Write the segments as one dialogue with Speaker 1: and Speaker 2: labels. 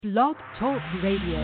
Speaker 1: Blog Talk Radio.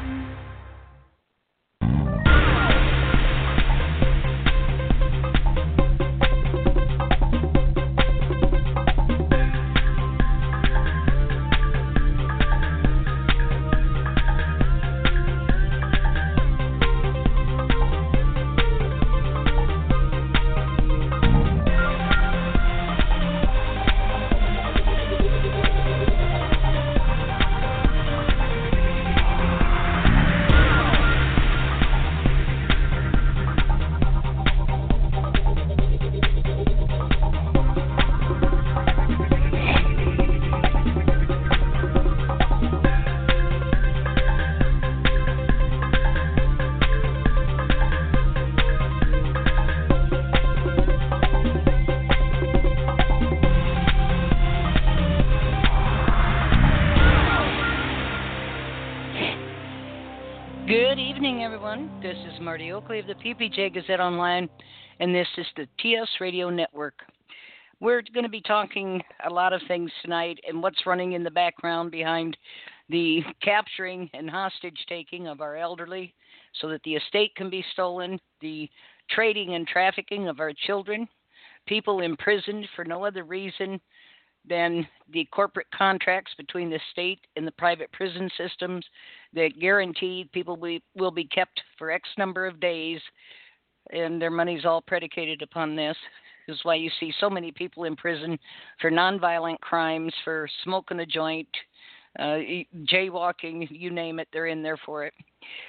Speaker 2: This is Marty Oakley of the PPJ Gazette Online, and this is the TS Radio Network. We're going to be talking a lot of things tonight and what's running in the background behind the capturing and hostage-taking of our elderly so that the estate can be stolen, the trading and trafficking of our children, people imprisoned for no other reason than the corporate contracts between the state and the private prison systems that guarantee people will be kept for X number of days, and their money's all predicated upon this. This is why you see so many people in prison for nonviolent crimes, for smoking a joint, jaywalking, you name it, they're in there for it.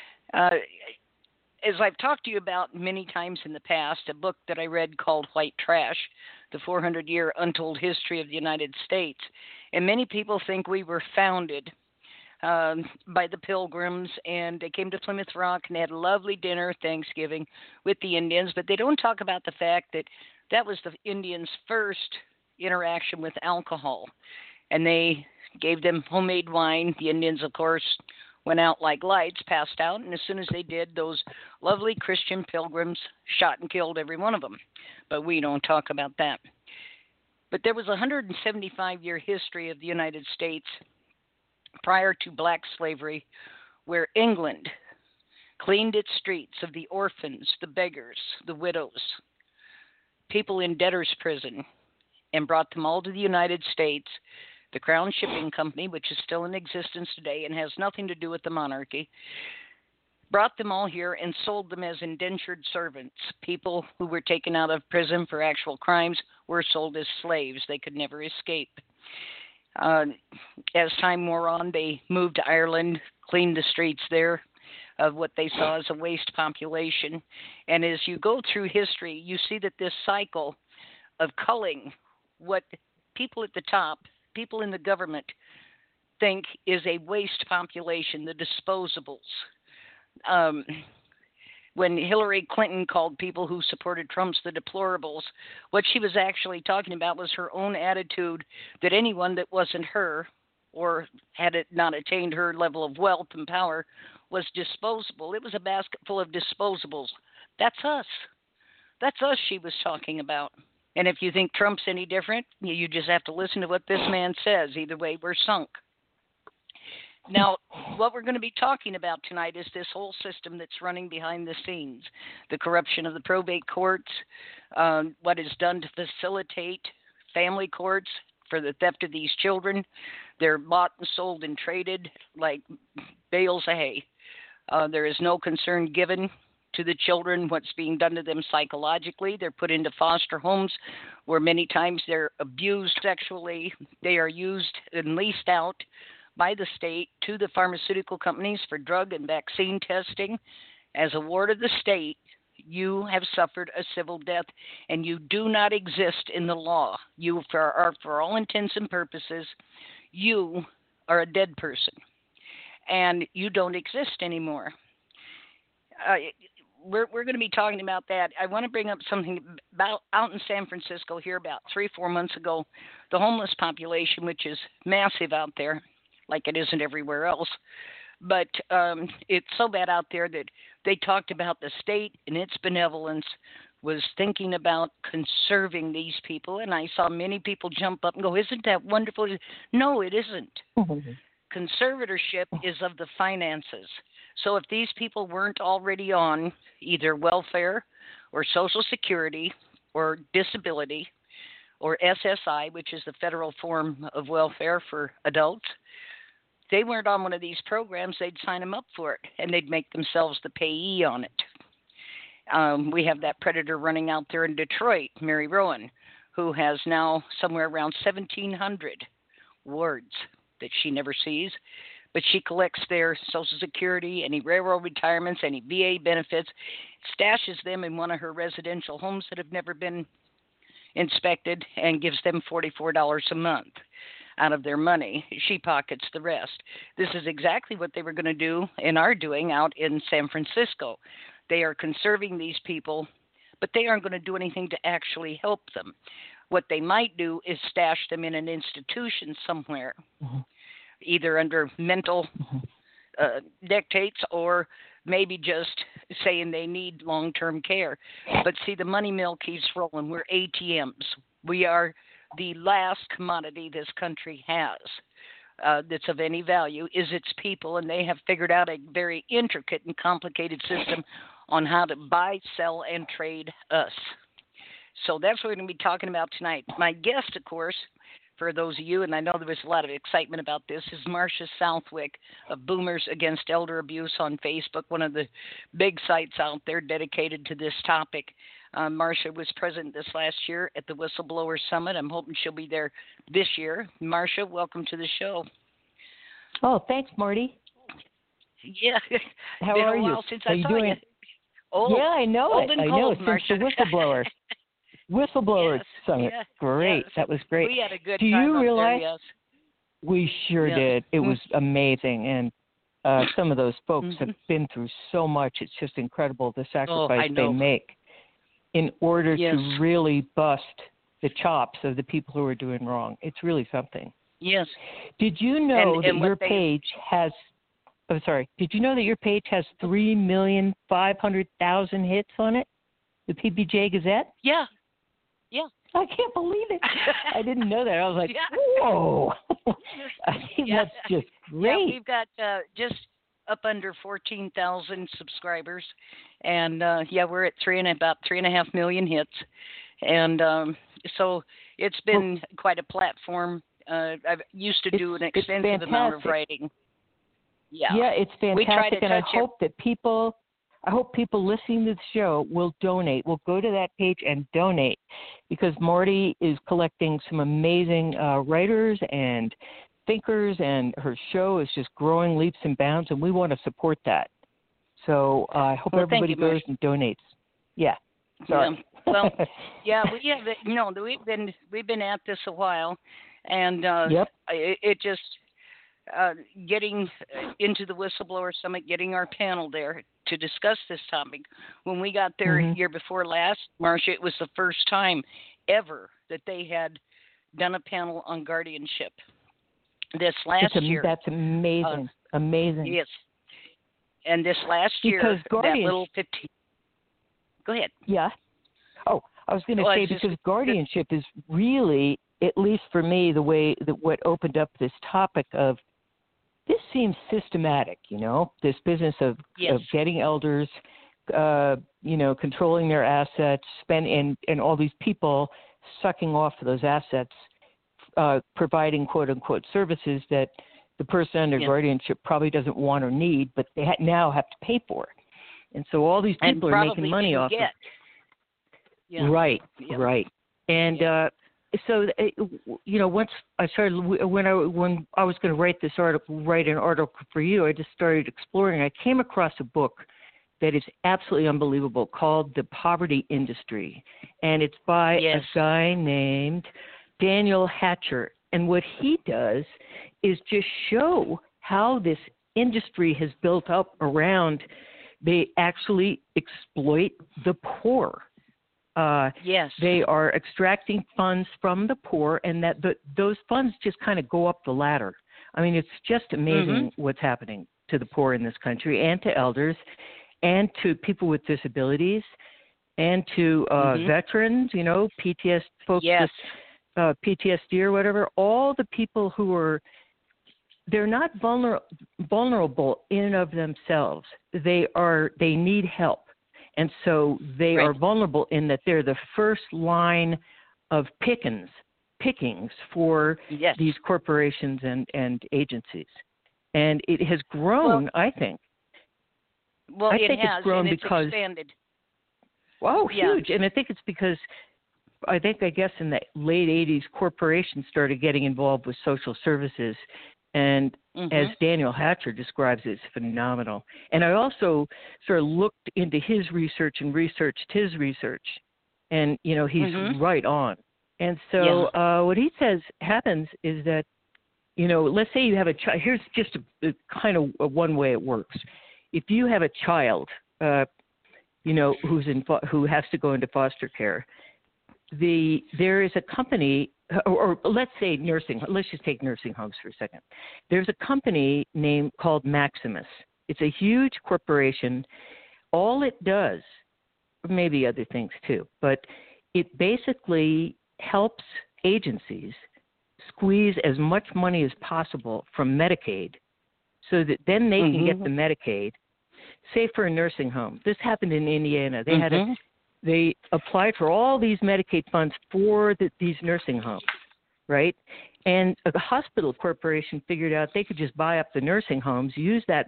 Speaker 2: As I've talked to you about many times in the past, a book that I read called White Trash, The 400-Year Untold History of the United States. And many people think we were founded by the Pilgrims, and they came to Plymouth Rock and had a lovely dinner, Thanksgiving, with the Indians. But they don't talk about the fact that that was the Indians' first interaction with alcohol. And they gave them homemade wine. The Indians, of course, went out like lights, passed out, and as soon as they did, those lovely Christian pilgrims shot and killed every one of them. But we don't talk about that. But there was a 175-year history of the United States prior to black slavery where England cleaned its streets of the orphans, the beggars, the widows, people in debtor's prison, and brought them all to the United States. The Crown Shipping Company, which is still in existence today and has nothing to do with the monarchy, brought them all here and sold them as indentured servants. People who were taken out of prison for actual crimes were sold as slaves. They could never escape. As time wore on, they moved to Ireland, cleaned the streets there of what they saw as a waste population. And as you go through history, you see that this cycle of culling what people at the top, people in the government, think is a waste population, the disposables. When Hillary Clinton called people who supported Trump's the deplorables, what she was actually talking about was her own attitude that anyone that wasn't her or had it not attained her level of wealth and power was disposable. It was a basket full of disposables. That's us. That's us she was talking about. And if you think Trump's any different, you just have to listen to what this man says. Either way, we're sunk. Now, what we're going to be talking about tonight is this whole system that's running behind the scenes, the corruption of the probate courts, what is done to facilitate family courts for the theft of these children. They're bought and sold and traded like bales of hay. There is no concern given to the children, what's being done to them psychologically. They're put into foster homes where many times they're abused sexually. They are used and leased out by the state to the pharmaceutical companies for drug and vaccine testing. As a ward of the state, you have suffered a civil death, and you do not exist in the law. You are, for all intents and purposes, you are a dead person, and you don't exist anymore. We're going to be talking about that. I want to bring up something about out in San Francisco here about 3-4 months ago. The homeless population, which is massive out there, like it isn't everywhere else. But it's so bad out there that they talked about the state and its benevolence was thinking about conserving these people. And I saw many people jump up and go, isn't that wonderful? No, it isn't. Conservatorship is of the finances. So if these people weren't already on either welfare or Social Security or disability or SSI, which is the federal form of welfare for adults, they weren't on one of these programs, they'd sign them up for it, and they'd make themselves the payee on it. We have that predator running out there in Detroit, Mary Rowan, who has now somewhere around 1,700 wards that she never sees, but she collects their Social Security, any railroad retirements, any VA benefits, stashes them in one of her residential homes that have never been inspected, and gives them $44 a month out of their money. She pockets the rest. This is exactly what they were going to do and are doing out in San Francisco. They are conserving these people, but they aren't going to do anything to actually help them. What they might do is stash them in an institution somewhere, either under mental dictates or maybe just saying they need long-term care. But see, the money mill keeps rolling. We're ATMs. We are the last commodity this country has that's of any value is its people, and they have figured out a very intricate and complicated system on how to buy, sell, and trade us. So that's what we're going to be talking about tonight. My guest, of course, for those of you, and I know there was a lot of excitement about this, is Marcia Southwick of Boomers Against Elder Abuse on Facebook, one of the big sites out there dedicated to this topic. Marcia was present this last year at the Whistleblower Summit. I'm hoping she'll be there this year. Marcia, welcome to the show.
Speaker 3: Oh, thanks, Marty.
Speaker 2: Yeah.
Speaker 3: How are you?
Speaker 2: Since
Speaker 3: How
Speaker 2: I
Speaker 3: you
Speaker 2: saw
Speaker 3: doing?
Speaker 2: You. Old.
Speaker 3: Yeah, I know
Speaker 2: Old
Speaker 3: it.
Speaker 2: And
Speaker 3: I
Speaker 2: cold,
Speaker 3: know it. Since
Speaker 2: Marcia.
Speaker 3: the Whistleblower
Speaker 2: Yes,
Speaker 3: Summit.
Speaker 2: yes,
Speaker 3: Great.
Speaker 2: yes.
Speaker 3: That was great.
Speaker 2: We had a good
Speaker 3: Do
Speaker 2: time
Speaker 3: you
Speaker 2: up
Speaker 3: realize?
Speaker 2: there, yes.
Speaker 3: We sure
Speaker 2: Yeah.
Speaker 3: did. It was amazing. And some of those folks have been through so much. It's just incredible the sacrifice they make in order to really bust the chops of the people who are doing wrong. It's really something.
Speaker 2: Yes.
Speaker 3: Did you know that your page has – I'm sorry. Did you know that your page has 3,500,000 hits on it? The PBJ Gazette?
Speaker 2: Yeah. Yeah.
Speaker 3: I can't believe it. I didn't know that. I was like, whoa. I think that's just great.
Speaker 2: Yeah, we've got just up under 14,000 subscribers. And, we're at about 3.5 million hits. And so it's been quite a platform. I used to do an extensive amount of writing. Yeah.
Speaker 3: Yeah, it's fantastic. And I hope people listening to the show will donate. Will go to that page and donate, because Marty is collecting some amazing writers and thinkers, and her show is just growing leaps and bounds, and we want to support that. So I hope everybody goes and donates. Yeah. Sorry.
Speaker 2: Well, we've been at this a while, and it just getting into the Whistleblower Summit, getting our panel there to discuss this topic. When we got there year before last, Marcia, it was the first time ever that they had done a panel on guardianship. This last year.
Speaker 3: That's amazing. Amazing.
Speaker 2: Yes. And this last year, that little 15. Go ahead.
Speaker 3: Yeah. Oh, I was going to say, because guardianship is really, at least for me, the way that what opened up this topic of, this seems systematic, this business of getting elders, controlling their assets, and all these people sucking off those assets, providing quote unquote services that the person under guardianship probably doesn't want or need, but they now have to pay for. And so all these people are making money off of. Yeah. Right. And so once I started, when I was going to write an article for you, I just started exploring. I came across a book that is absolutely unbelievable called The Poverty Industry, and it's by a guy named Daniel Hatcher. And what he does is just show how this industry has built up around. They actually exploit the poor. They are extracting funds from the poor, and that those funds just kind of go up the ladder. I mean, it's just amazing what's happening to the poor in this country, and to elders, and to people with disabilities, and to veterans, PTSD folks with PTSD or whatever. All the people who are they're not vulnerable in and of themselves. They need help. And so they are vulnerable in that they're the first line of pickings for these corporations and agencies. And it has grown, I think.
Speaker 2: Well,
Speaker 3: I think it's grown
Speaker 2: and
Speaker 3: because
Speaker 2: expanded.
Speaker 3: Wow, huge. And I think it's because I guess in the late 80s, corporations started getting involved with social services. And as Daniel Hatcher describes it, it's phenomenal. And I also sort of looked into his research and researched his research. And, you know, he's right on. And so what he says happens is that, you know, let's say you have a child. Here's just a kind of one way it works. If you have a child, you know, who has to go into foster care, there is a company, or let's say let's just take nursing homes for a second. There's a company called Maximus. It's a huge corporation. All it does, maybe other things too, but it basically helps agencies squeeze as much money as possible from Medicaid so that then they can get the Medicaid, say for a nursing home. This happened in Indiana. They applied for all these Medicaid funds for these nursing homes, right? And a hospital corporation figured out they could just buy up the nursing homes, use that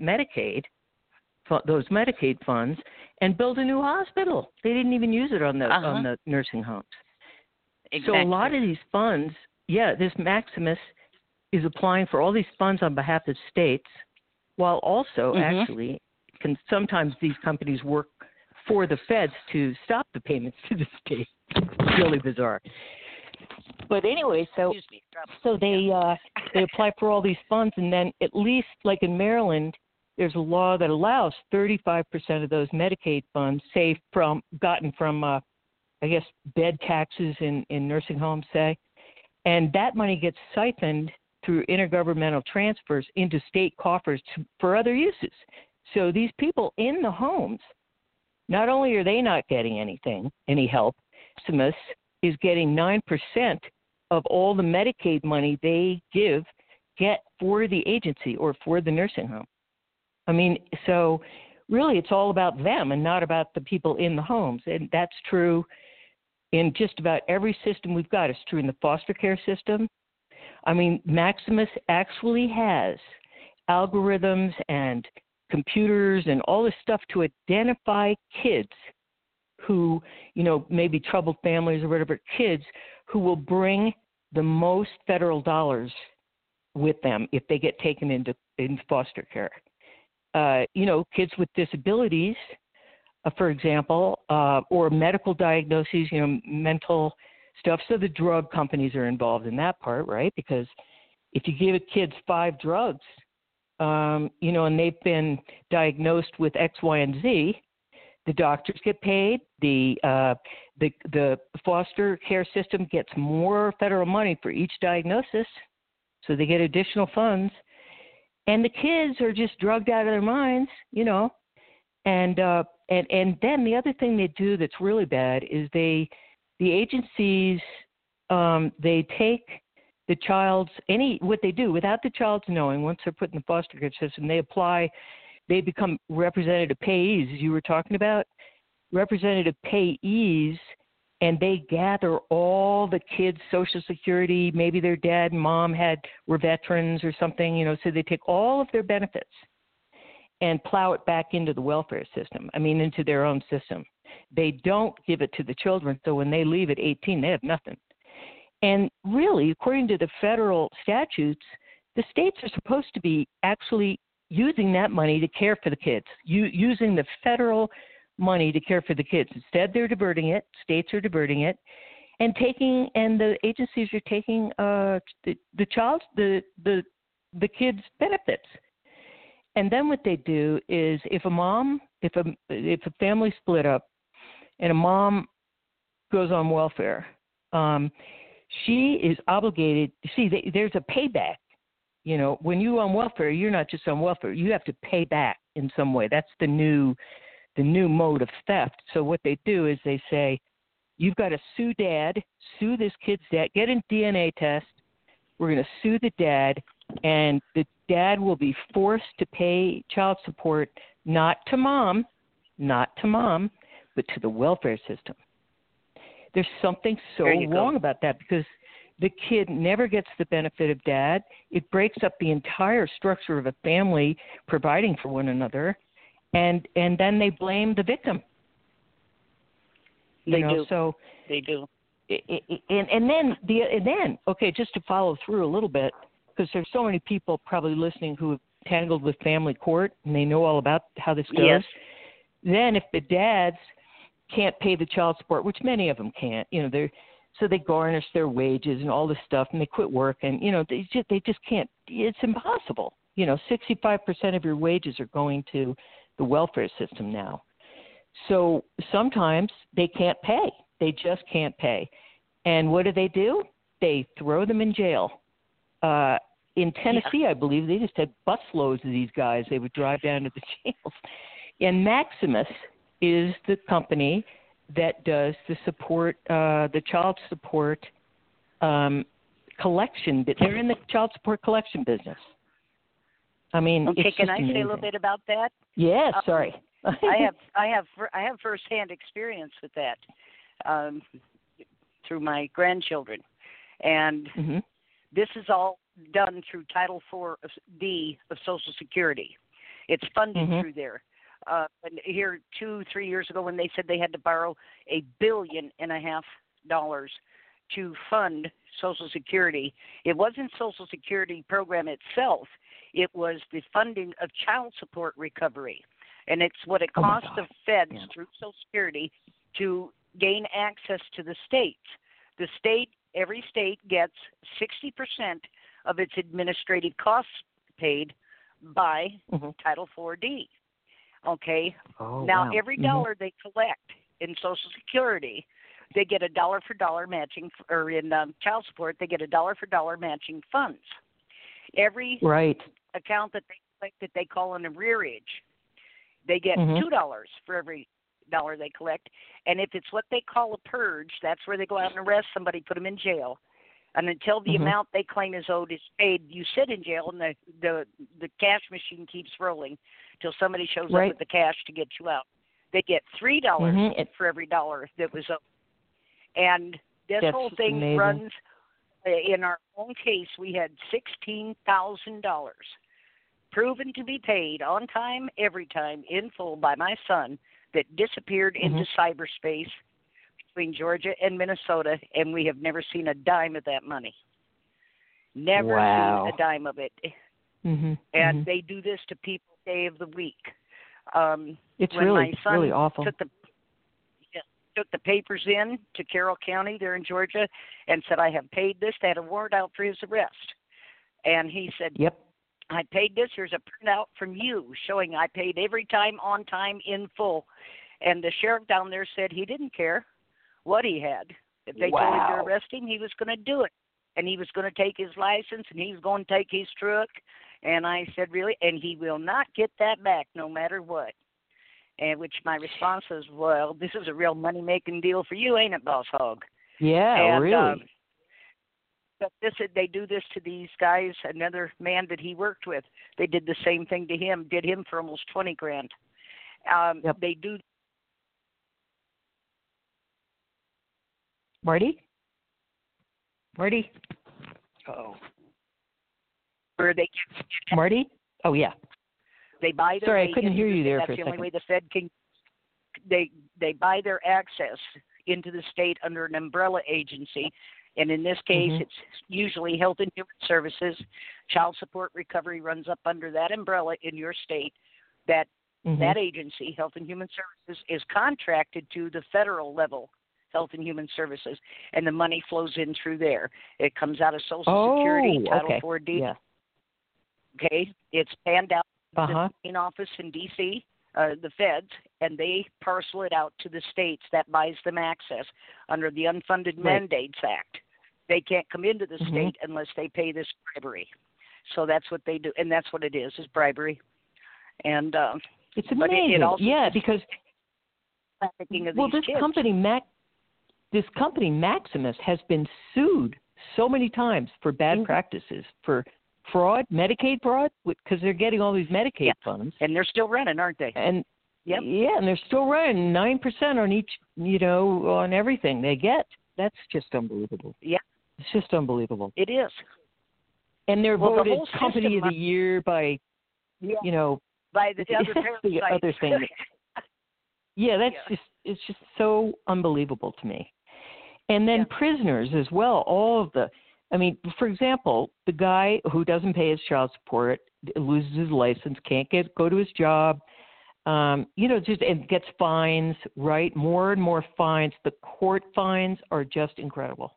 Speaker 3: those Medicaid funds, and build a new hospital. They didn't even use it on the nursing homes. Exactly. So a lot of these funds, this Maximus is applying for all these funds on behalf of states, while also actually sometimes these companies work for the feds to stop the payments to the state. It's really bizarre. But anyway, so they apply for all these funds, and then at least like in Maryland, there's a law that allows 35% of those Medicaid funds, gotten from, I guess, bed taxes in nursing homes, say, and that money gets siphoned through intergovernmental transfers into state coffers for other uses. So these people in the homes, not only are they not getting any help, Maximus is getting 9% of all the Medicaid money they get for the agency or for the nursing home. I mean, so really it's all about them and not about the people in the homes. And that's true in just about every system we've got. It's true in the foster care system. I mean, Maximus actually has algorithms and computers and all this stuff to identify kids who, you know, maybe troubled families or whatever, kids who will bring the most federal dollars with them if they get taken into foster care. You know, kids with disabilities, for example, or medical diagnoses, you know, mental stuff. So the drug companies are involved in that part, right? Because if you give kids 5 drugs, you know, and they've been diagnosed with X, Y, and Z, the doctors get paid. The foster care system gets more federal money for each diagnosis, so they get additional funds. And the kids are just drugged out of their minds, you know. And then the other thing they do that's really bad is the agencies, they take the child's what they do without the child's knowing. Once they're put in the foster care system, they become representative payees, as you were talking about, representative payees, and they gather all the kids' Social Security. Maybe their dad and mom were veterans or something, you know. So they take all of their benefits and plow it back into the welfare system. I mean, into their own system. They don't give it to the children, so when they leave at 18, they have nothing. And really, according to the federal statutes, the states are supposed to be actually using that money to care for the kids, using the federal money to care for the kids. Instead, they're diverting it. States are diverting it, and the agencies are taking the kids' benefits. And then what they do is, if a family split up, and a mom goes on welfare, she is obligated. See, there's a payback. You know, when you're on welfare, you're not just on welfare. You have to pay back in some way. That's the new mode of theft. So what they do is they say, you've got to sue this kid's dad, get a DNA test. We're going to sue the dad, and dad will be forced to pay child support not to mom, but to the welfare system. There's something so wrong about that because the kid never gets the benefit of dad. It breaks up the entire structure of a family providing for one another, and then they blame the victim.
Speaker 2: They do.
Speaker 3: So
Speaker 2: they do.
Speaker 3: And then, okay, just to follow through a little bit, because there's so many people probably listening who have tangled with family court and they know all about how this goes.
Speaker 2: Yes.
Speaker 3: Then if the dads can't pay the child support, which many of them can't, so they garnish their wages and all this stuff, and they quit work, and they just can't. It's impossible. 65% of your wages are going to the welfare system now. So sometimes they can't pay. They just can't pay. And what do? They throw them in jail. In Tennessee, I believe, they just had busloads of these guys. They would drive down to the jails. And Maximus is the company that does the support, the child support collection. They're in the child support collection business. I mean,
Speaker 2: okay.
Speaker 3: It's
Speaker 2: Can
Speaker 3: just
Speaker 2: I say
Speaker 3: amazing.
Speaker 2: a little bit about that?
Speaker 3: Yeah, sorry.
Speaker 2: I have firsthand experience with that through my grandchildren, and this is all done through Title IV of Social Security. It's funded through there. And here 2-3 years ago, when they said they had to borrow $1.5 billion to fund Social Security, it wasn't Social Security program itself. It was the funding of child support recovery. And it's what it costs the feds through Social Security to gain access to the states. Every state gets 60% of its administrative costs paid by Title IV-D. Okay? Now, every dollar they collect in Social Security, they get a dollar for dollar matching, or in child support, they get a dollar for dollar matching funds. Every account that they collect that they call an arrearage, they get $2 for every dollar they collect. And if it's what they call a purge, that's where they go out and arrest somebody, put them in jail. And until the amount they claim is owed is paid, you sit in jail, and the cash machine keeps rolling till somebody shows up with the cash to get you out. They get $3 for every dollar that was owed. And this whole thing runs, in our own case, we had $16,000 proven to be paid on time, every time, in full by my son that disappeared into cyberspace between Georgia and Minnesota, and we have never seen a dime of that money. Never seen a dime of it. And they do this to people day of the week.
Speaker 3: It's
Speaker 2: when
Speaker 3: really,
Speaker 2: my son
Speaker 3: really awful.
Speaker 2: Took the papers in to Carroll County there in Georgia and said, I have paid this. They had a warrant out for his arrest. And he said, I paid this. Here's a printout from you showing I paid every time, on time, in full. And the sheriff down there said he didn't care what he had. If they told him to arrest him, he was going to do it. And he was going to take his license, and he was going to take his truck. And I said, really? And he will not get that back no matter what. And which my response was, well, this is a real money-making deal for you, ain't it, Boss Hog?
Speaker 3: Yeah, really.
Speaker 2: But they do this to these guys. Another man that he worked with, they did the same thing to him, did him for almost $20,000. They do.
Speaker 3: Marty?
Speaker 2: Oh. Where they
Speaker 3: Marty? Oh, yeah.
Speaker 2: They buy their
Speaker 3: Sorry, I couldn't hear you there for a second.
Speaker 2: That's the only way the Fed can. They buy their access into the state under an umbrella agency, and in this case, it's usually Health and Human Services. Child support recovery runs up under that umbrella in your state. That agency, Health and Human Services, is contracted to the federal level Health and Human Services, and the money flows in through there. It comes out of Social Security, Title IV-D. Okay, it's panned out the main office in D.C., the feds, and they parcel it out to the states. That buys them access under the Unfunded Mandates Act. They can't come into the state unless they pay this bribery. So that's what they do, and that's what it is bribery. And
Speaker 3: it's amazing.
Speaker 2: It also
Speaker 3: because
Speaker 2: trafficking of
Speaker 3: this
Speaker 2: kids. company
Speaker 3: Maximus has been sued so many times for bad practices, for fraud, Medicaid fraud, because they're getting all these Medicaid funds.
Speaker 2: And they're still running, aren't they?
Speaker 3: And
Speaker 2: Yep.
Speaker 3: yeah, and they're still running 9% on each, on everything they get. That's just unbelievable.
Speaker 2: Yeah.
Speaker 3: It's just unbelievable.
Speaker 2: It is.
Speaker 3: And they're voted
Speaker 2: whole
Speaker 3: Company
Speaker 2: system,
Speaker 3: of the Year by,
Speaker 2: by the other
Speaker 3: the other thing. Yeah, it's just so unbelievable to me. And then prisoners as well, for example, the guy who doesn't pay his child support, loses his license, can't go to his job, and gets fines, right? More and more fines. The court fines are just incredible.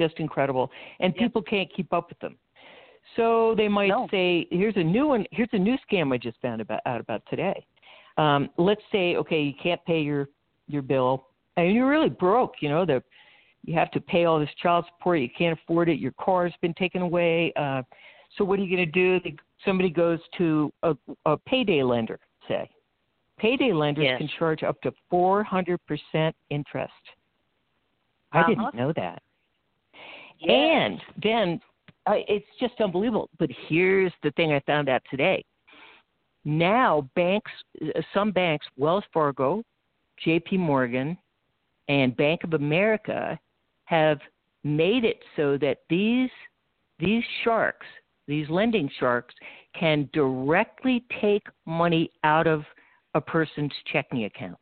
Speaker 3: And people can't keep up with them. So they might say, here's a new one. Here's a new scam I just found out about today. Let's say, okay, you can't pay your bill, and you're really broke. You have to pay all this child support. You can't afford it. Your car's been taken away. So what are you going to do? Somebody goes to a payday lender, say. Payday lenders can charge up to 400% interest. I didn't know that. Yes. And then it's just unbelievable. But here's the thing I found out today. Now some banks, Wells Fargo, J.P. Morgan, and Bank of America have made it so that these sharks, these lending sharks, can directly take money out of a person's checking account.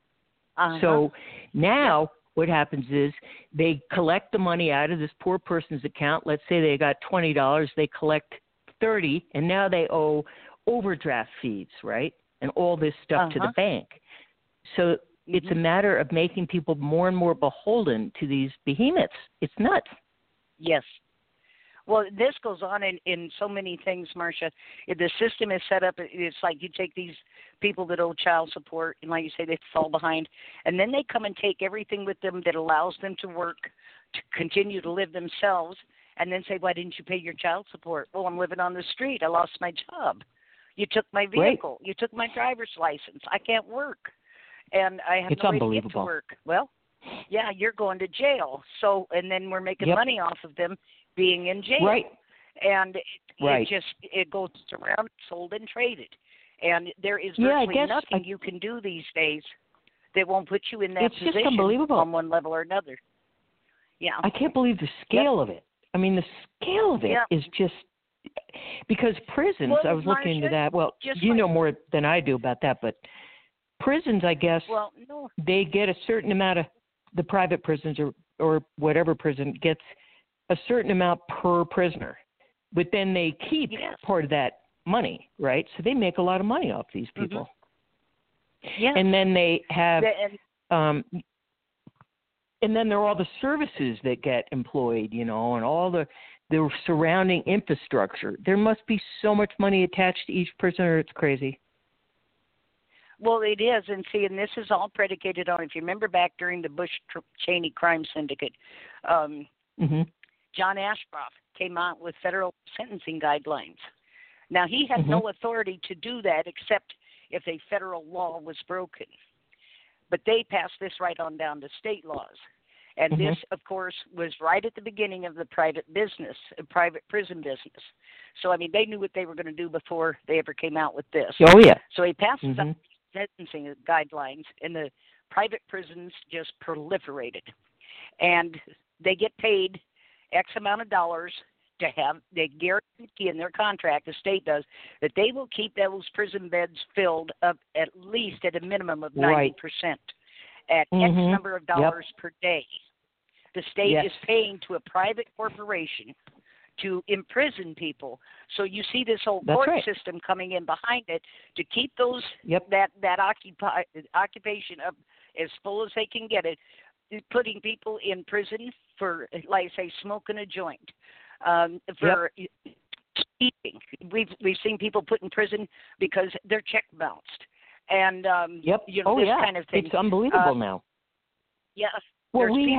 Speaker 3: So now what happens is they collect the money out of this poor person's account. Let's say they got $20, they collect $30, and now they owe overdraft fees, right? And all this stuff to the bank. So it's a matter of making people more and more beholden to these behemoths. It's nuts.
Speaker 2: Yes. Well, this goes on in so many things, Marcia. The system is set up, it's like you take these people that owe child support, and like you say, they fall behind, and then they come and take everything with them that allows them to work, to continue to live themselves, and then say, why didn't you pay your child support? Well, I'm living on the street. I lost my job. You took my vehicle. Right. You took my driver's license. I can't work. And I have no way to get to work. Well, yeah, you're going to jail. So, and then we're making money off of them being in jail.
Speaker 3: Right.
Speaker 2: And it goes around, sold and traded. And there is virtually nothing you can do these days that won't put you in that position on one level or another. Yeah.
Speaker 3: I can't believe the scale of it. I mean, the scale of it is just because prisons, I was looking into that. Well, you know more than I do about that, but prisons, I guess, they get a certain amount of the private prisons or whatever prison gets a certain amount per prisoner, but then they keep part of that money, right? So they make a lot of money off these people.
Speaker 2: Yeah.
Speaker 3: And then they have, and then there are all the services that get employed, and all the surrounding infrastructure. There must be so much money attached to each prisoner. It's crazy.
Speaker 2: Well, it is. And see, and this is all predicated on, if you remember back during the Bush-Cheney crime syndicate, John Ashcroft came out with federal sentencing guidelines. Now, he had no authority to do that except if a federal law was broken. But they passed this right on down to state laws. And this, of course, was right at the beginning of the private prison business. So, I mean, they knew what they were going to do before they ever came out with this.
Speaker 3: Oh, yeah.
Speaker 2: So he passed sentencing guidelines, and the private prisons just proliferated. And they get paid X amount of dollars to have, they guarantee in their contract, the state does, that they will keep those prison beds filled up at least at a minimum of 90% at X number of dollars per day. The state is paying to a private corporation to imprison people. So you see this whole court system coming in behind it to keep those that occupation up as full as they can get it, putting people in prison for, like say, smoking a joint, for eating. We've seen people put in prison because their check bounced, and this kind of thing.
Speaker 3: It's unbelievable now.
Speaker 2: Yes.
Speaker 3: Well, we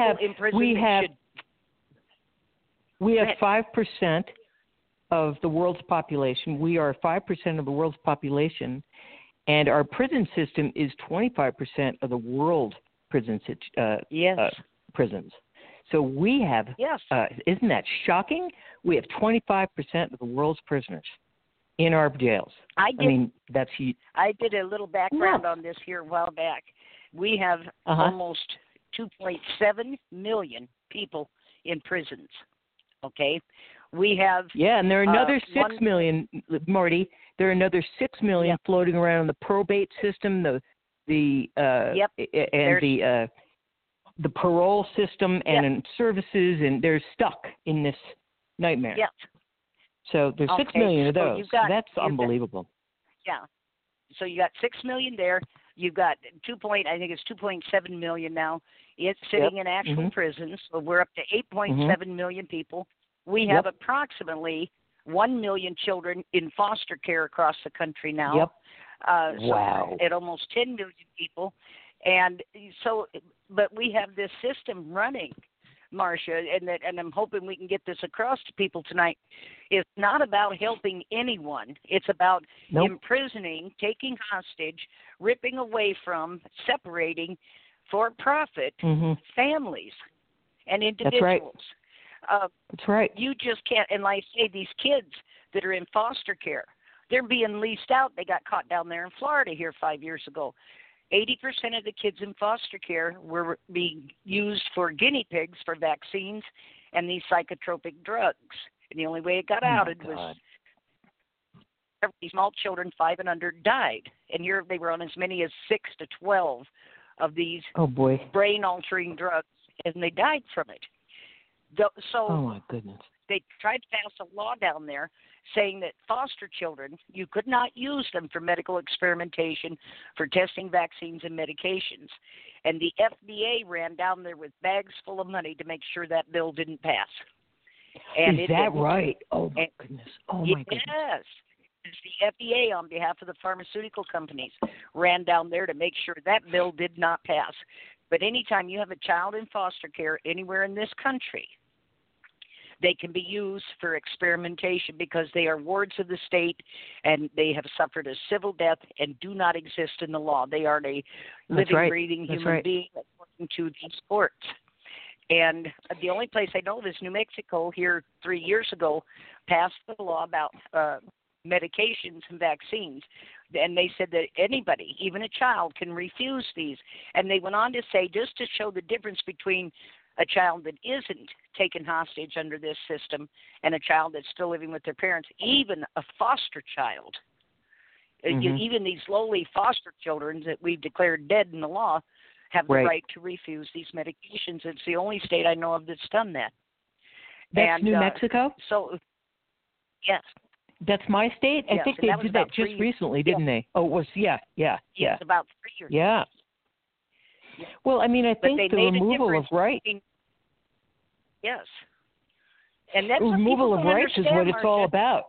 Speaker 3: have 5% of the world's population. We are 5% of the world's population, and our prison system is 25% of the world prisons. So we have,
Speaker 2: Yes.
Speaker 3: isn't that shocking? We have 25% of the world's prisoners in our jails. I mean, that's huge.
Speaker 2: I did a little background on this here a while back. We have almost 2.7 million people in prisons. Okay, we have
Speaker 3: and there are another 6 million, Marty. There are another 6 million floating around in the probate system, the parole system, and in services, and they're stuck in this nightmare.
Speaker 2: Yep.
Speaker 3: So there's 6 million of those. That's unbelievable.
Speaker 2: So you got 6 million there. You've got 2.7 million now. It's sitting in actual prisons. So we're up to 8.7 million people. We have approximately 1 million children in foster care across the country now.
Speaker 3: Wow.
Speaker 2: So at almost 10 million people. And so, but we have this system running, Marcia, and I'm hoping we can get this across to people tonight. It's not about helping anyone. It's about imprisoning, taking hostage, ripping away from, separating for profit families and individuals.
Speaker 3: That's right.
Speaker 2: You just can't, and like I say, these kids that are in foster care, they're being leased out. They got caught down there in Florida here 5 years ago. 80% of the kids in foster care were being used for guinea pigs for vaccines and these psychotropic drugs. And the only way it got outed was these small children, 5 and under, died. And here they were on as many as 6 to 12 of these brain-altering drugs, and they died from it. So
Speaker 3: my goodness.
Speaker 2: They tried to pass a law down there saying that foster children, you could not use them for medical experimentation, for testing vaccines and medications. And the FDA ran down there with bags full of money to make sure that bill didn't pass. And
Speaker 3: Is that right? Oh, my goodness. Oh, my goodness.
Speaker 2: Yes. It's the FDA, on behalf of the pharmaceutical companies, ran down there to make sure that bill did not pass. But anytime you have a child in foster care anywhere in this country, they can be used for experimentation because they are wards of the state and they have suffered a civil death and do not exist in the law. They are a living, breathing human being according to these courts. And the only place I know of is New Mexico. Here 3 years ago passed the law about medications and vaccines. And they said that anybody, even a child, can refuse these. And they went on to say, just to show the difference between a child that isn't taken hostage under this system and a child that's still living with their parents, even a foster child, even these lowly foster children that we've declared dead in the law, have the right to refuse these medications. It's the only state I know of that's done that.
Speaker 3: That's New Mexico?
Speaker 2: So, yes.
Speaker 3: That's my state? I think they did that just recently, didn't they? Oh, it was, yeah.
Speaker 2: It's about 3 years.
Speaker 3: Yeah. Well, I mean, I think the removal of rights.
Speaker 2: Yes. And that's
Speaker 3: removal of rights is what it's all about.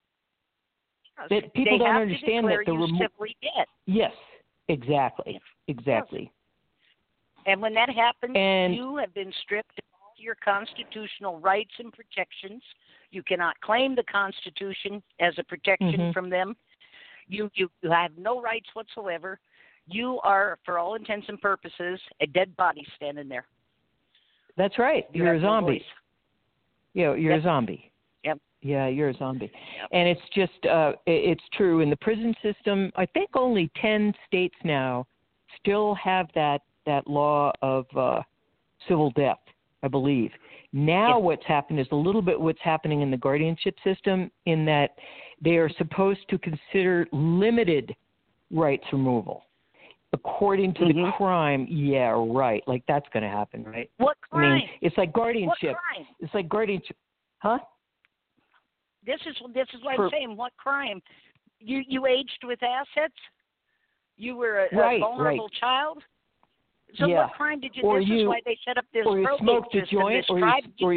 Speaker 2: Yes.
Speaker 3: That people don't understand that the
Speaker 2: removal.
Speaker 3: Yes, exactly. Exactly.
Speaker 2: And when that happens, you have been stripped of all your constitutional rights and protections. You cannot claim the Constitution as a protection from them. You have no rights whatsoever. You are, for all intents and purposes, a dead body standing there.
Speaker 3: That's right. You're a zombie. You're a zombie.
Speaker 2: Yep.
Speaker 3: Yeah, you're a zombie. Yep. And it's just, it's true. In the prison system, I think only 10 states now still have that law of civil death, I believe. Now what's happened is a little bit what's happening in the guardianship system, in that they are supposed to consider limited rights removal. According to the crime, like that's going to happen, right?
Speaker 2: What crime?
Speaker 3: I mean, it's like guardianship.
Speaker 2: What crime?
Speaker 3: It's like guardianship, huh?
Speaker 2: This is what I'm saying. What crime? You aged with assets? You were a vulnerable child? So what crime did you do? This is why they set up this
Speaker 3: smoked a joint, or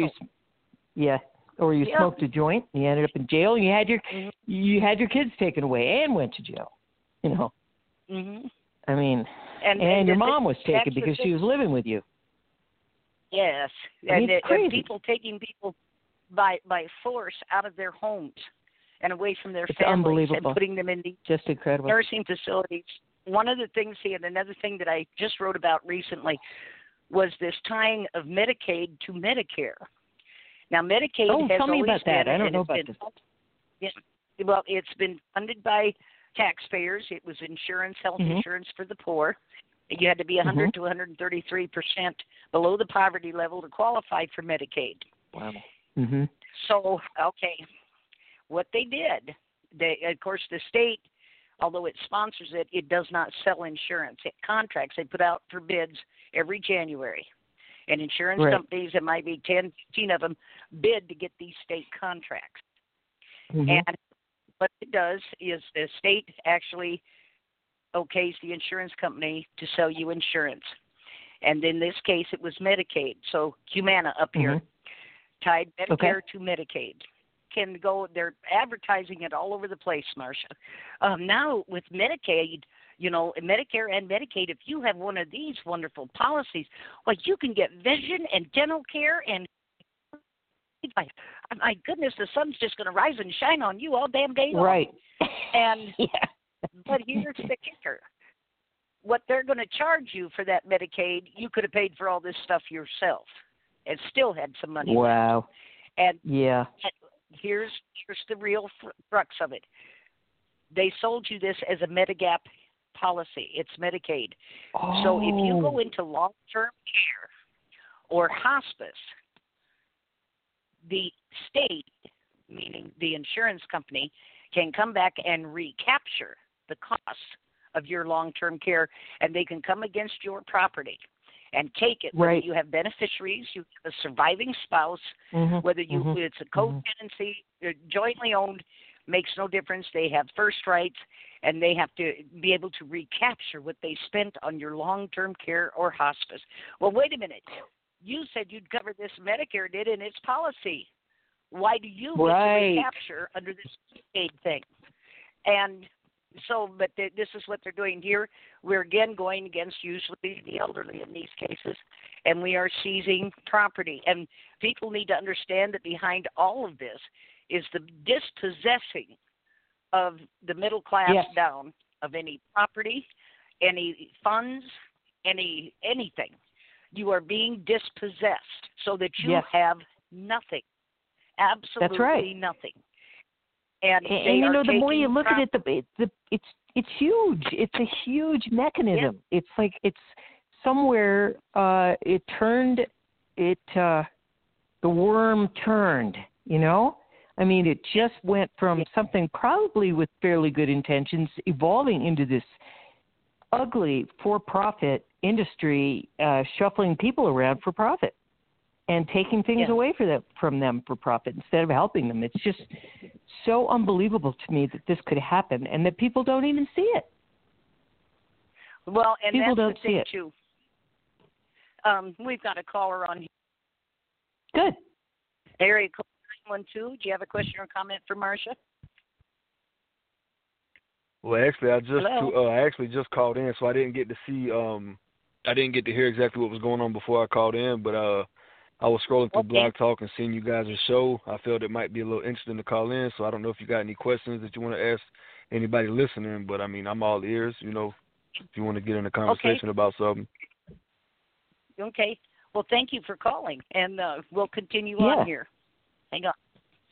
Speaker 3: you smoked a joint, and you ended up in jail, and you had your kids taken away and went to jail. You know.
Speaker 2: Mm-hmm.
Speaker 3: I mean, and your mom was taken because she was living with you.
Speaker 2: Yes,
Speaker 3: I mean,
Speaker 2: and people taking people by force out of their homes and away from their families and putting them in these
Speaker 3: just incredible
Speaker 2: nursing facilities. One of the things, and another thing that I just wrote about recently, was this tying of Medicaid to Medicare. Now, Medicaid has
Speaker 3: tell me
Speaker 2: always
Speaker 3: about that.
Speaker 2: been,
Speaker 3: I don't know about this.
Speaker 2: Well, it's been funded by taxpayers. It was insurance, health insurance for the poor. You had to be 100 to 133% below the poverty level to qualify for Medicaid.
Speaker 3: Wow.
Speaker 2: So, okay, what they did, of course, the state, although it sponsors it, it does not sell insurance. It contracts. They put out for bids every January. And insurance companies, it might be 10, 15 of them, bid to get these state contracts. And what it does is the state actually okays the insurance company to sell you insurance. And in this case, it was Medicaid. So Humana up here tied Medicare to Medicaid. Can go, they're advertising it all over the place, Marcia. Now with Medicaid, you know, Medicare and Medicaid, if you have one of these wonderful policies, well, you can get vision and dental care, and my goodness, the sun's just going to rise and shine on you all damn day long.
Speaker 3: Right.
Speaker 2: And but here's the kicker. What they're going to charge you for that Medicaid, you could have paid for all this stuff yourself and still had some money.
Speaker 3: Wow.
Speaker 2: And here's the real crux of it. They sold you this as a Medigap policy. It's Medicaid. So if you go into long-term care or hospice, the state, meaning the insurance company, can come back and recapture the cost of your long-term care, and they can come against your property and take it. Whether you have beneficiaries, you have a surviving spouse, whether it's a co-tenancy, jointly owned, makes no difference. They have first rights, and they have to be able to recapture what they spent on your long-term care or hospice. Well, wait a minute. You said you'd cover this. Medicare did in its policy. Why do you get to recapture under this Medicaid thing? And so, but this is what they're doing here. We're again going against usually the elderly in these cases, and we are seizing property. And people need to understand that behind all of this is the dispossessing of the middle class down of any property, any funds, anything. You are being dispossessed so that you have nothing, absolutely nothing. And you know, the more you look at it, it's huge. It's a huge mechanism. It's like it's somewhere the worm turned. You know, I mean, it just went from something probably with fairly good intentions, evolving into this ugly for-profit industry, shuffling people around for profit and taking things away from them for profit instead of helping them. It's just so unbelievable to me that this could happen and that people don't even see it. Well, and people don't see it too. We've got a caller on here. Good. Area code 912. Do you have a question or comment for Marcia?
Speaker 4: Well, actually, I actually just called in, so I didn't get to see. I didn't get to hear exactly what was going on before I called in, but I was scrolling through Blog Talk and seeing you guys' show. I felt it might be a little interesting to call in, so I don't know if you got any questions that you want to ask anybody listening, but I mean, I'm all ears, you know, if you want to get in a conversation about something.
Speaker 2: Okay. Well, thank you for calling, and we'll continue on here. Hang on.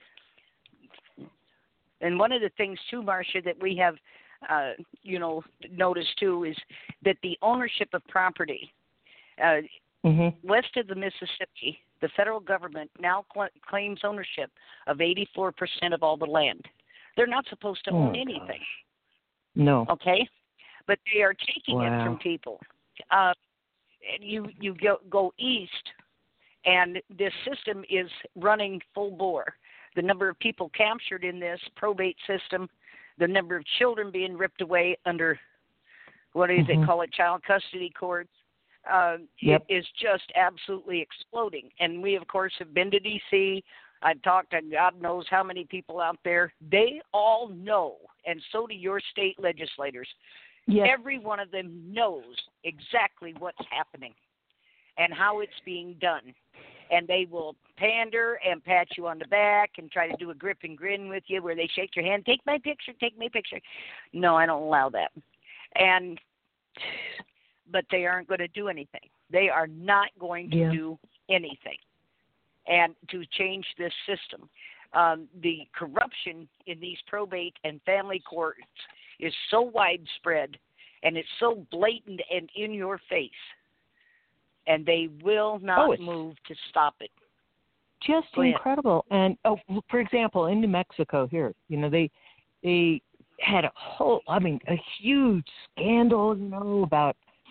Speaker 2: And one of the things, too, Marcia, that we have, noticed, too, is that the ownership of property, west of the Mississippi, the federal government now claims ownership of 84% of all the land. They're not supposed to own anything. No. Okay? But they are taking it from people. You go east, and this system is running full bore. The number of people captured in this probate system, the number of children being ripped away under, what do they call it, child custody courts, it is just absolutely exploding. And we, of course, have been to D.C. I've talked to God knows how many people out there. They all know, and so do your state legislators. Yes. Every one of them knows exactly what's happening and how it's being done. And they will pander and pat you on the back and try to do a grip and grin with you where they shake your hand, take my picture. No, I don't allow that. And
Speaker 5: but they aren't going to do anything. They are not going to do anything and to change this system. The corruption in these probate and family courts is so widespread, and it's so blatant and in your face, and they will not move to stop it.
Speaker 3: Just incredible. And for example, in New Mexico here, they had a huge scandal, about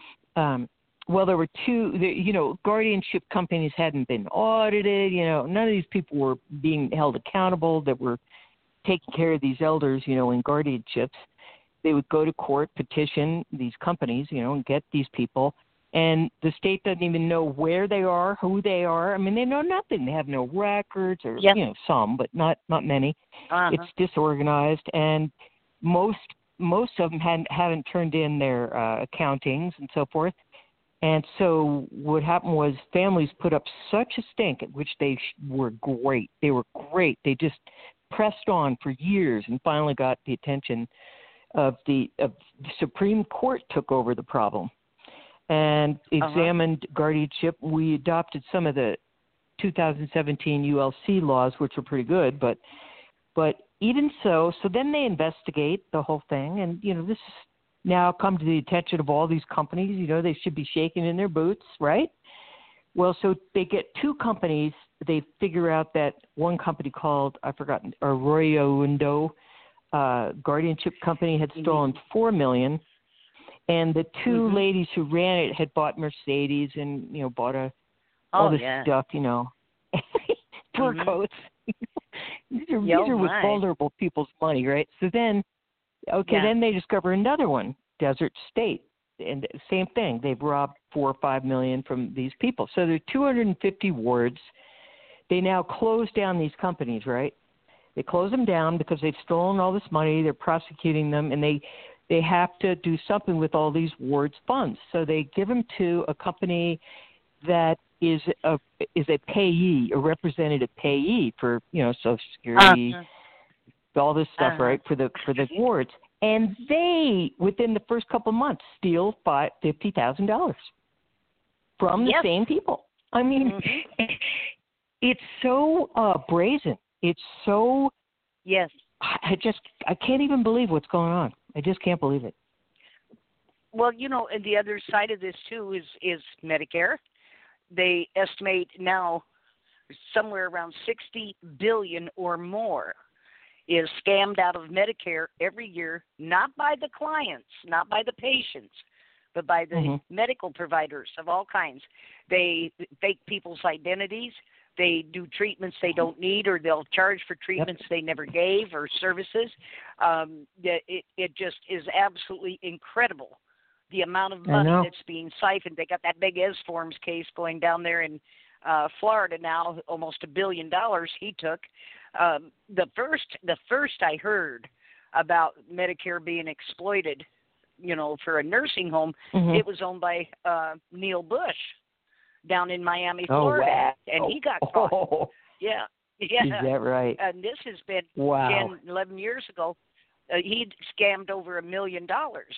Speaker 3: there were two, guardianship companies hadn't been audited, none of these people were being held accountable that were taking care of these elders, in guardianships. They would go to court, petition these companies, and get these people. And the state doesn't even know where they are, who they are. I mean, they know nothing. They have no records, or some, but not many. It's disorganized, and most of them haven't turned in their accountings and so forth. And so what happened was families put up such a stink, at which they were great. They were great. They just pressed on for years and finally got the attention of the Supreme Court. Took over the problem and examined guardianship. We adopted some of the 2017 ULC laws, which were pretty good, but even so then they investigate the whole thing, and this is now come to the attention of all these companies. They should be shaking in their boots, right? Well, so they get two companies. They figure out that one company called, I've forgotten, Arroyo Hondo guardianship company had stolen $4 million, and the two ladies who ran it had bought Mercedes and bought all this stuff, fur coats. These are with vulnerable people's money, right? So then, then they discover another one, Desert State, and same thing. They've robbed $4 or $5 million from these people. So there are 250 wards. They now close down these companies, right? They close them down because they've stolen all this money. They're prosecuting them, and they have to do something with all these wards' funds. So they give them to a company that is a payee, a representative payee for Social Security, all this stuff, right, for the wards. And they, within the first couple of months, steal $50,000 from the same people. I mean, it's so brazen. It's so I can't even believe what's going on. I just can't believe it.
Speaker 5: Well, and the other side of this too is Medicare. They estimate now somewhere around $60 billion or more is scammed out of Medicare every year, not by the clients, not by the patients, but by the medical providers of all kinds. They fake people's identities. They do treatments they don't need, or they'll charge for treatments they never gave, or services. It just is absolutely incredible, the amount of money that's being siphoned. They got that big Esforms case going down there in Florida now, almost $1 billion he took. The first I heard about Medicare being exploited, for a nursing home, it was owned by Neil Bush down in Miami, Florida, and he got caught. Yeah.
Speaker 3: Is that right?
Speaker 5: And this has been 10, 11 years ago. He'd scammed over $1 million.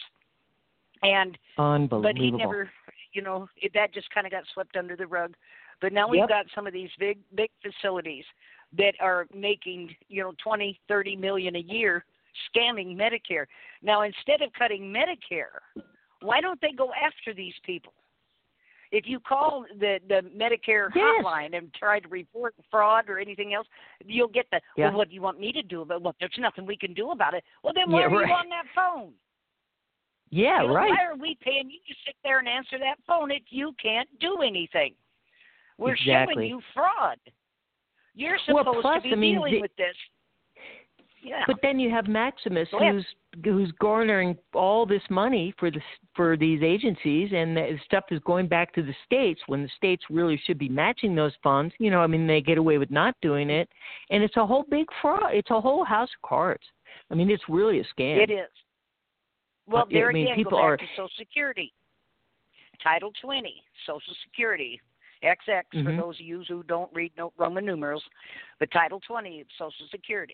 Speaker 5: And
Speaker 3: unbelievable.
Speaker 5: But he never, that just kind of got swept under the rug. But now we've got some of these big facilities that are making, $20, $30 million a year scamming Medicare. Now, instead of cutting Medicare, why don't they go after these people? If you call the Medicare hotline and try to report fraud or anything else, you'll get well, what do you want me to do about it? Well, there's nothing we can do about it. Well, then why are you on that phone?
Speaker 3: Yeah, right.
Speaker 5: Why are we paying you to sit there and answer that phone if you can't do anything? We're showing you fraud. You're supposed to be dealing with this. Yeah.
Speaker 3: But then you have Maximus, who's garnering all this money for these agencies, and the stuff is going back to the states when the states really should be matching those funds. They get away with not doing it, and it's a whole big fraud. It's a whole house of cards. I mean, it's really a scam.
Speaker 5: It is. Well, people go back to Social Security, Title 20, Social Security, XX for those of you who don't read Roman numerals, but Title 20 of Social Security.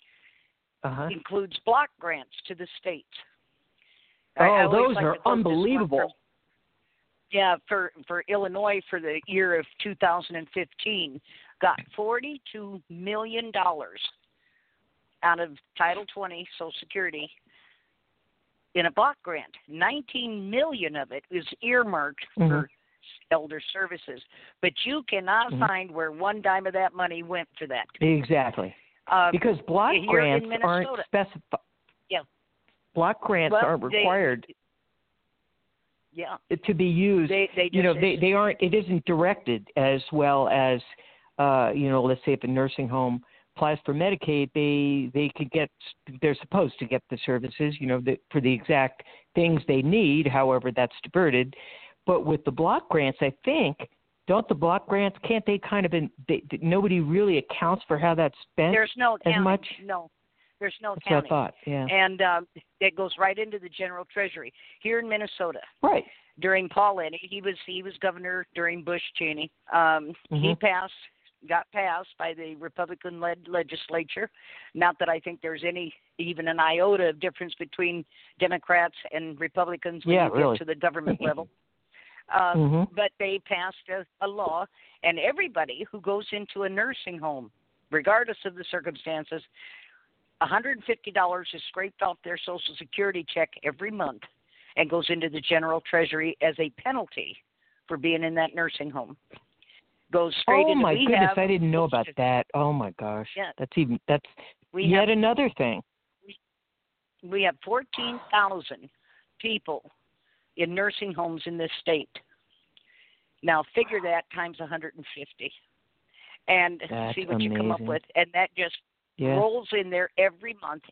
Speaker 5: Includes block grants to the states.
Speaker 3: Those are unbelievable.
Speaker 5: Yeah, for Illinois for the year of 2015, got $42 million out of Title 20 Social Security in a block grant. 19 million of it is earmarked for elder services, but you cannot find where one dime of that money went for that.
Speaker 3: Exactly. Because block grants aren't specified.
Speaker 5: Yeah.
Speaker 3: Block grants aren't required. To be used. They aren't. It isn't directed as well as, let's say if a nursing home applies for Medicaid, they could get. They're supposed to get the services, for the exact things they need. However, that's diverted. But with the block grants, I think, don't the block grants, can't they kind of nobody really accounts for how that's spent?
Speaker 5: There's no
Speaker 3: as
Speaker 5: counting.
Speaker 3: much.
Speaker 5: No. There's no
Speaker 3: That's
Speaker 5: counting.
Speaker 3: what I thought, yeah.
Speaker 5: And it goes right into the general treasury. Here in Minnesota,
Speaker 3: right.
Speaker 5: During Paul Eddy, he was governor during Bush Cheney. He got passed by the Republican-led legislature. Not that I think there's even an iota of difference between Democrats and Republicans when you get to the government level. But they passed a law, and everybody who goes into a nursing home, regardless of the circumstances, $150 is scraped off their Social Security check every month and goes into the general treasury as a penalty for being in that nursing home. Goes straight into.
Speaker 3: Oh my goodness, I didn't know about that. Oh my gosh, that's yet another thing.
Speaker 5: We have 14,000 people in nursing homes in this state. Now figure that times 150, and see what you come up with, and that just rolls in there every month,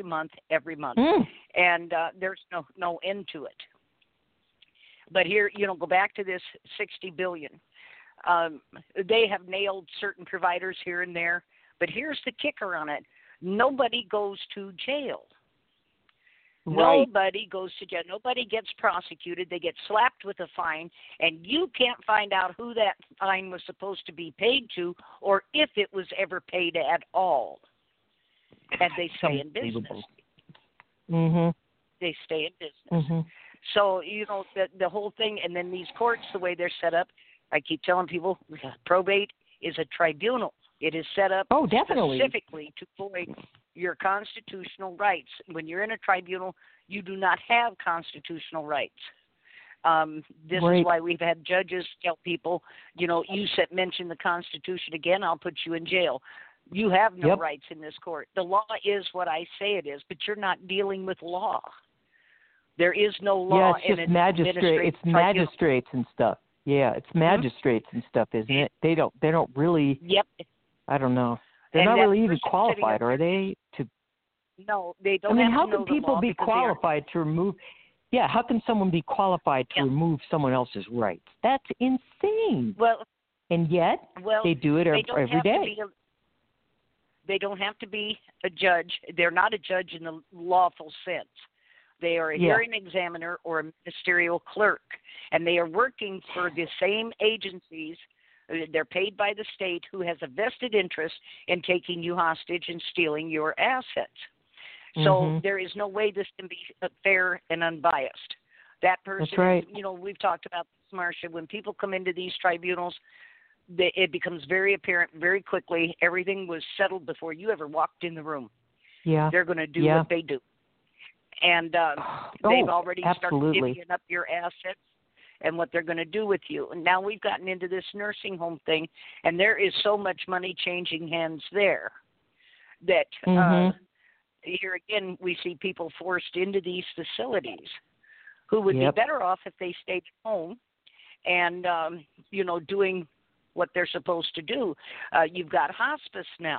Speaker 5: and there's no end to it. But here, go back to this $60 billion. They have nailed certain providers here and there, but here's the kicker on it: nobody goes to jail.
Speaker 3: Right.
Speaker 5: Nobody goes to jail. Nobody gets prosecuted. They get slapped with a fine, and you can't find out who that fine was supposed to be paid to, or if it was ever paid at all. And they stay in business. They stay in business. So, the whole thing, and then these courts, the way they're set up, I keep telling people, probate is a tribunal. It is set up specifically to void your constitutional rights. When you're in a tribunal, you do not have constitutional rights. This is why we've had judges tell people, you mention the Constitution again, I'll put you in jail. You have no rights in this court. The law is what I say it is, but you're not dealing with law. There is no law.
Speaker 3: Yeah, it's just magistrates and stuff. Yeah, it's magistrates and stuff, isn't it? They don't really.
Speaker 5: Yep.
Speaker 3: I don't know. They're not really even qualified, are they?
Speaker 5: No, they don't.
Speaker 3: How can people be qualified to remove? Yeah, how can someone be qualified to remove someone else's rights? That's insane.
Speaker 5: Well,
Speaker 3: and yet they do it every day.
Speaker 5: They don't have to be a judge. They're not a judge in the lawful sense. They are a hearing examiner or a ministerial clerk, and they are working for the same agencies. They're paid by the state, who has a vested interest in taking you hostage and stealing your assets. So there is no way this can be fair and unbiased. That person,
Speaker 3: that's right.
Speaker 5: We've talked about this, Marcia. When people come into these tribunals, it becomes very apparent very quickly. Everything was settled before you ever walked in the room.
Speaker 3: Yeah,
Speaker 5: they're going to do what they do, and they've already started divvying up your assets and what they're going to do with you. And now we've gotten into this nursing home thing, and there is so much money changing hands there that here again we see people forced into these facilities who would be better off if they stayed at home and doing what they're supposed to do. You've got hospice now,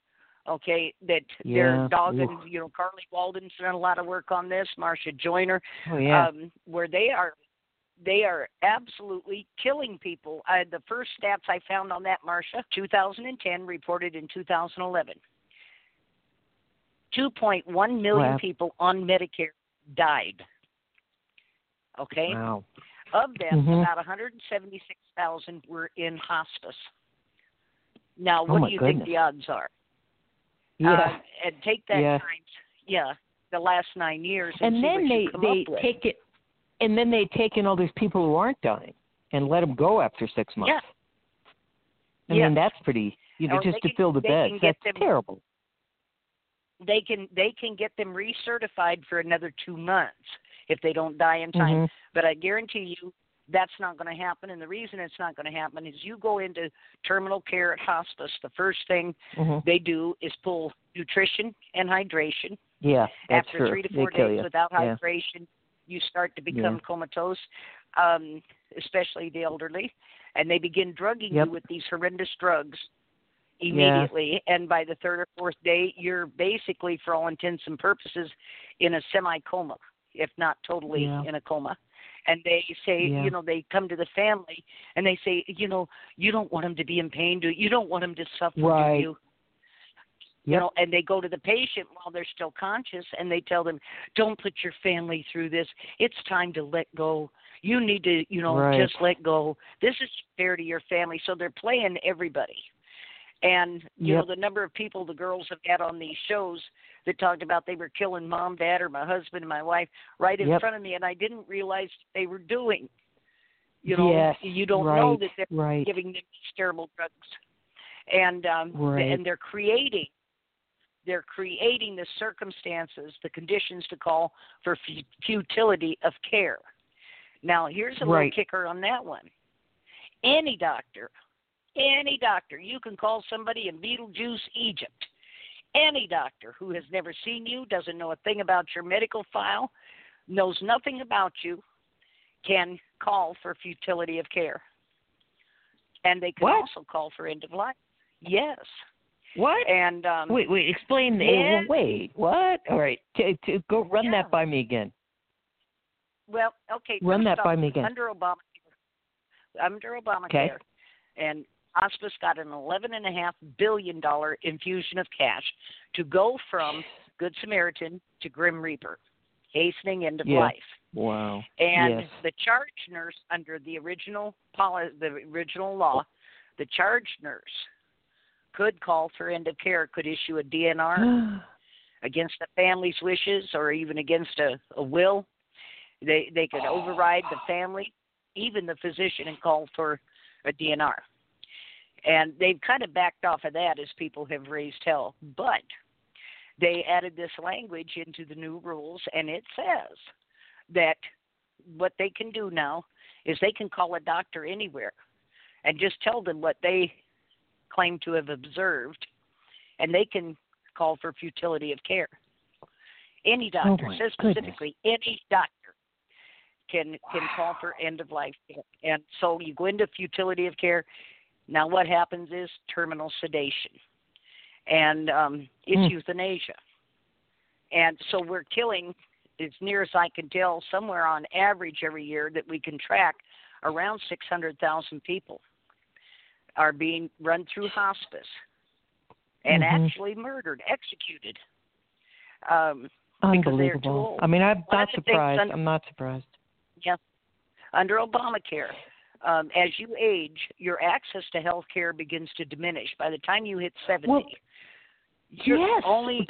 Speaker 5: that they're dogging. Carly Walden's done a lot of work on this, Marcia Joyner, where they are absolutely killing people. The first stats I found on that, Marcia, 2010 reported in 2011. 2.1 million people on Medicare died. Okay?
Speaker 3: Wow.
Speaker 5: Of them, about 176,000 were in hospice. Now, what do you think the odds are?
Speaker 3: Yeah.
Speaker 5: And take that times, the last 9 years.
Speaker 3: And then they
Speaker 5: take it.
Speaker 3: And then they take in all these people who aren't dying and let them go after 6 months.
Speaker 5: Yeah.
Speaker 3: I mean, that's pretty, just to fill the beds. That's terrible.
Speaker 5: They can get them recertified for another 2 months if they don't die in time.
Speaker 3: Mm-hmm.
Speaker 5: But I guarantee you that's not going to happen. And the reason it's not going to happen is you go into terminal care at hospice, the first thing they do is pull nutrition and hydration.
Speaker 3: Yeah, that's
Speaker 5: After
Speaker 3: true.
Speaker 5: 3 to 4 days without hydration, you start to become comatose, especially the elderly. And they begin drugging you with these horrendous drugs immediately. Yeah. And by the 3rd or 4th day, you're basically, for all intents and purposes, in a semi-coma, if not totally in a coma. And they say, they come to the family and they say, you don't want them to be in pain, do you? You don't want them to suffer, do you? You know, and they go to the patient while they're still conscious and they tell them, don't put your family through this. It's time to let go. You need to, just let go. This is fair to your family. So they're playing everybody. And, you know, the number of people the girls have had on these shows that talked about they were killing mom, dad, or my husband and my wife right in front of me, and I didn't realize they were doing. You know, you don't know that they're giving them these terrible drugs. And and they're creating the circumstances, the conditions to call for futility of care. Now, here's a little kicker on that one. Any doctor, you can call somebody in Beetlejuice, Egypt. Any doctor who has never seen you, doesn't know a thing about your medical file, knows nothing about you, can call for futility of care. And they can also call for end of life. Yes.
Speaker 3: What?
Speaker 5: And
Speaker 3: wait, explain. Wait, what? All right, go run that by me again.
Speaker 5: Well, okay.
Speaker 3: Run that by me again.
Speaker 5: Under Obamacare, and hospice got an $11.5 billion infusion of cash to go from Good Samaritan to Grim Reaper, hastening end of life.
Speaker 3: Wow.
Speaker 5: And the charge nurse under the original law, the charge nurse could call for end of care, could issue a DNR against the family's wishes or even against a will. They could override the family, even the physician, and call for a DNR. And they've kind of backed off of that as people have raised hell. But they added this language into the new rules, and it says that what they can do now is they can call a doctor anywhere and just tell them what they claim to have observed, and they can call for futility of care. Any doctor, says specifically, any doctor can call for end of life care. And so you go into futility of care. Now what happens is terminal sedation, and it's euthanasia. And so we're killing, as near as I can tell, somewhere on average every year that we can track, around 600,000 people are being run through hospice and actually murdered, executed.
Speaker 3: Unbelievable. I mean, I'm not surprised. I'm not surprised.
Speaker 5: Yeah. Under Obamacare, as you age, your access to health care begins to diminish. By the time you hit 70, only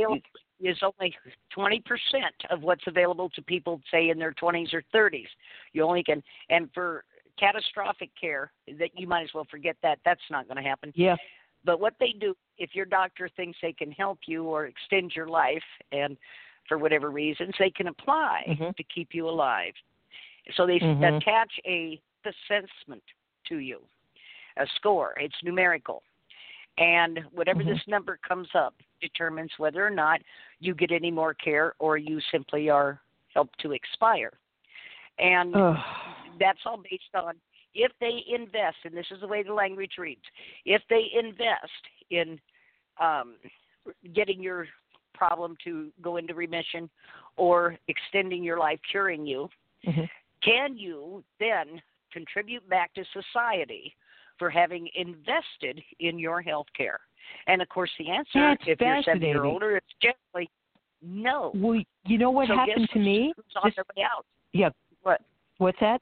Speaker 5: 20% of what's available to people, say, in their 20s or 30s. You only can, and for catastrophic care, that you might as well forget that. That's not going to happen.
Speaker 3: Yeah.
Speaker 5: But what they do, if your doctor thinks they can help you or extend your life, and for whatever reasons, they can apply to keep you alive. So they attach a assessment to you, a score. It's numerical. And whatever this number comes up determines whether or not you get any more care or you simply are helped to expire. And that's all based on if they invest, and this is the way the language reads, if they invest in getting your problem to go into remission or extending your life, curing you, can you then contribute back to society for having invested in your health care? And, of course, the answer, if you're 70 or older, it's generally no.
Speaker 3: Well, you know what happened to me?
Speaker 5: Who's on their way out?
Speaker 3: Yeah.
Speaker 5: What?
Speaker 3: What's that?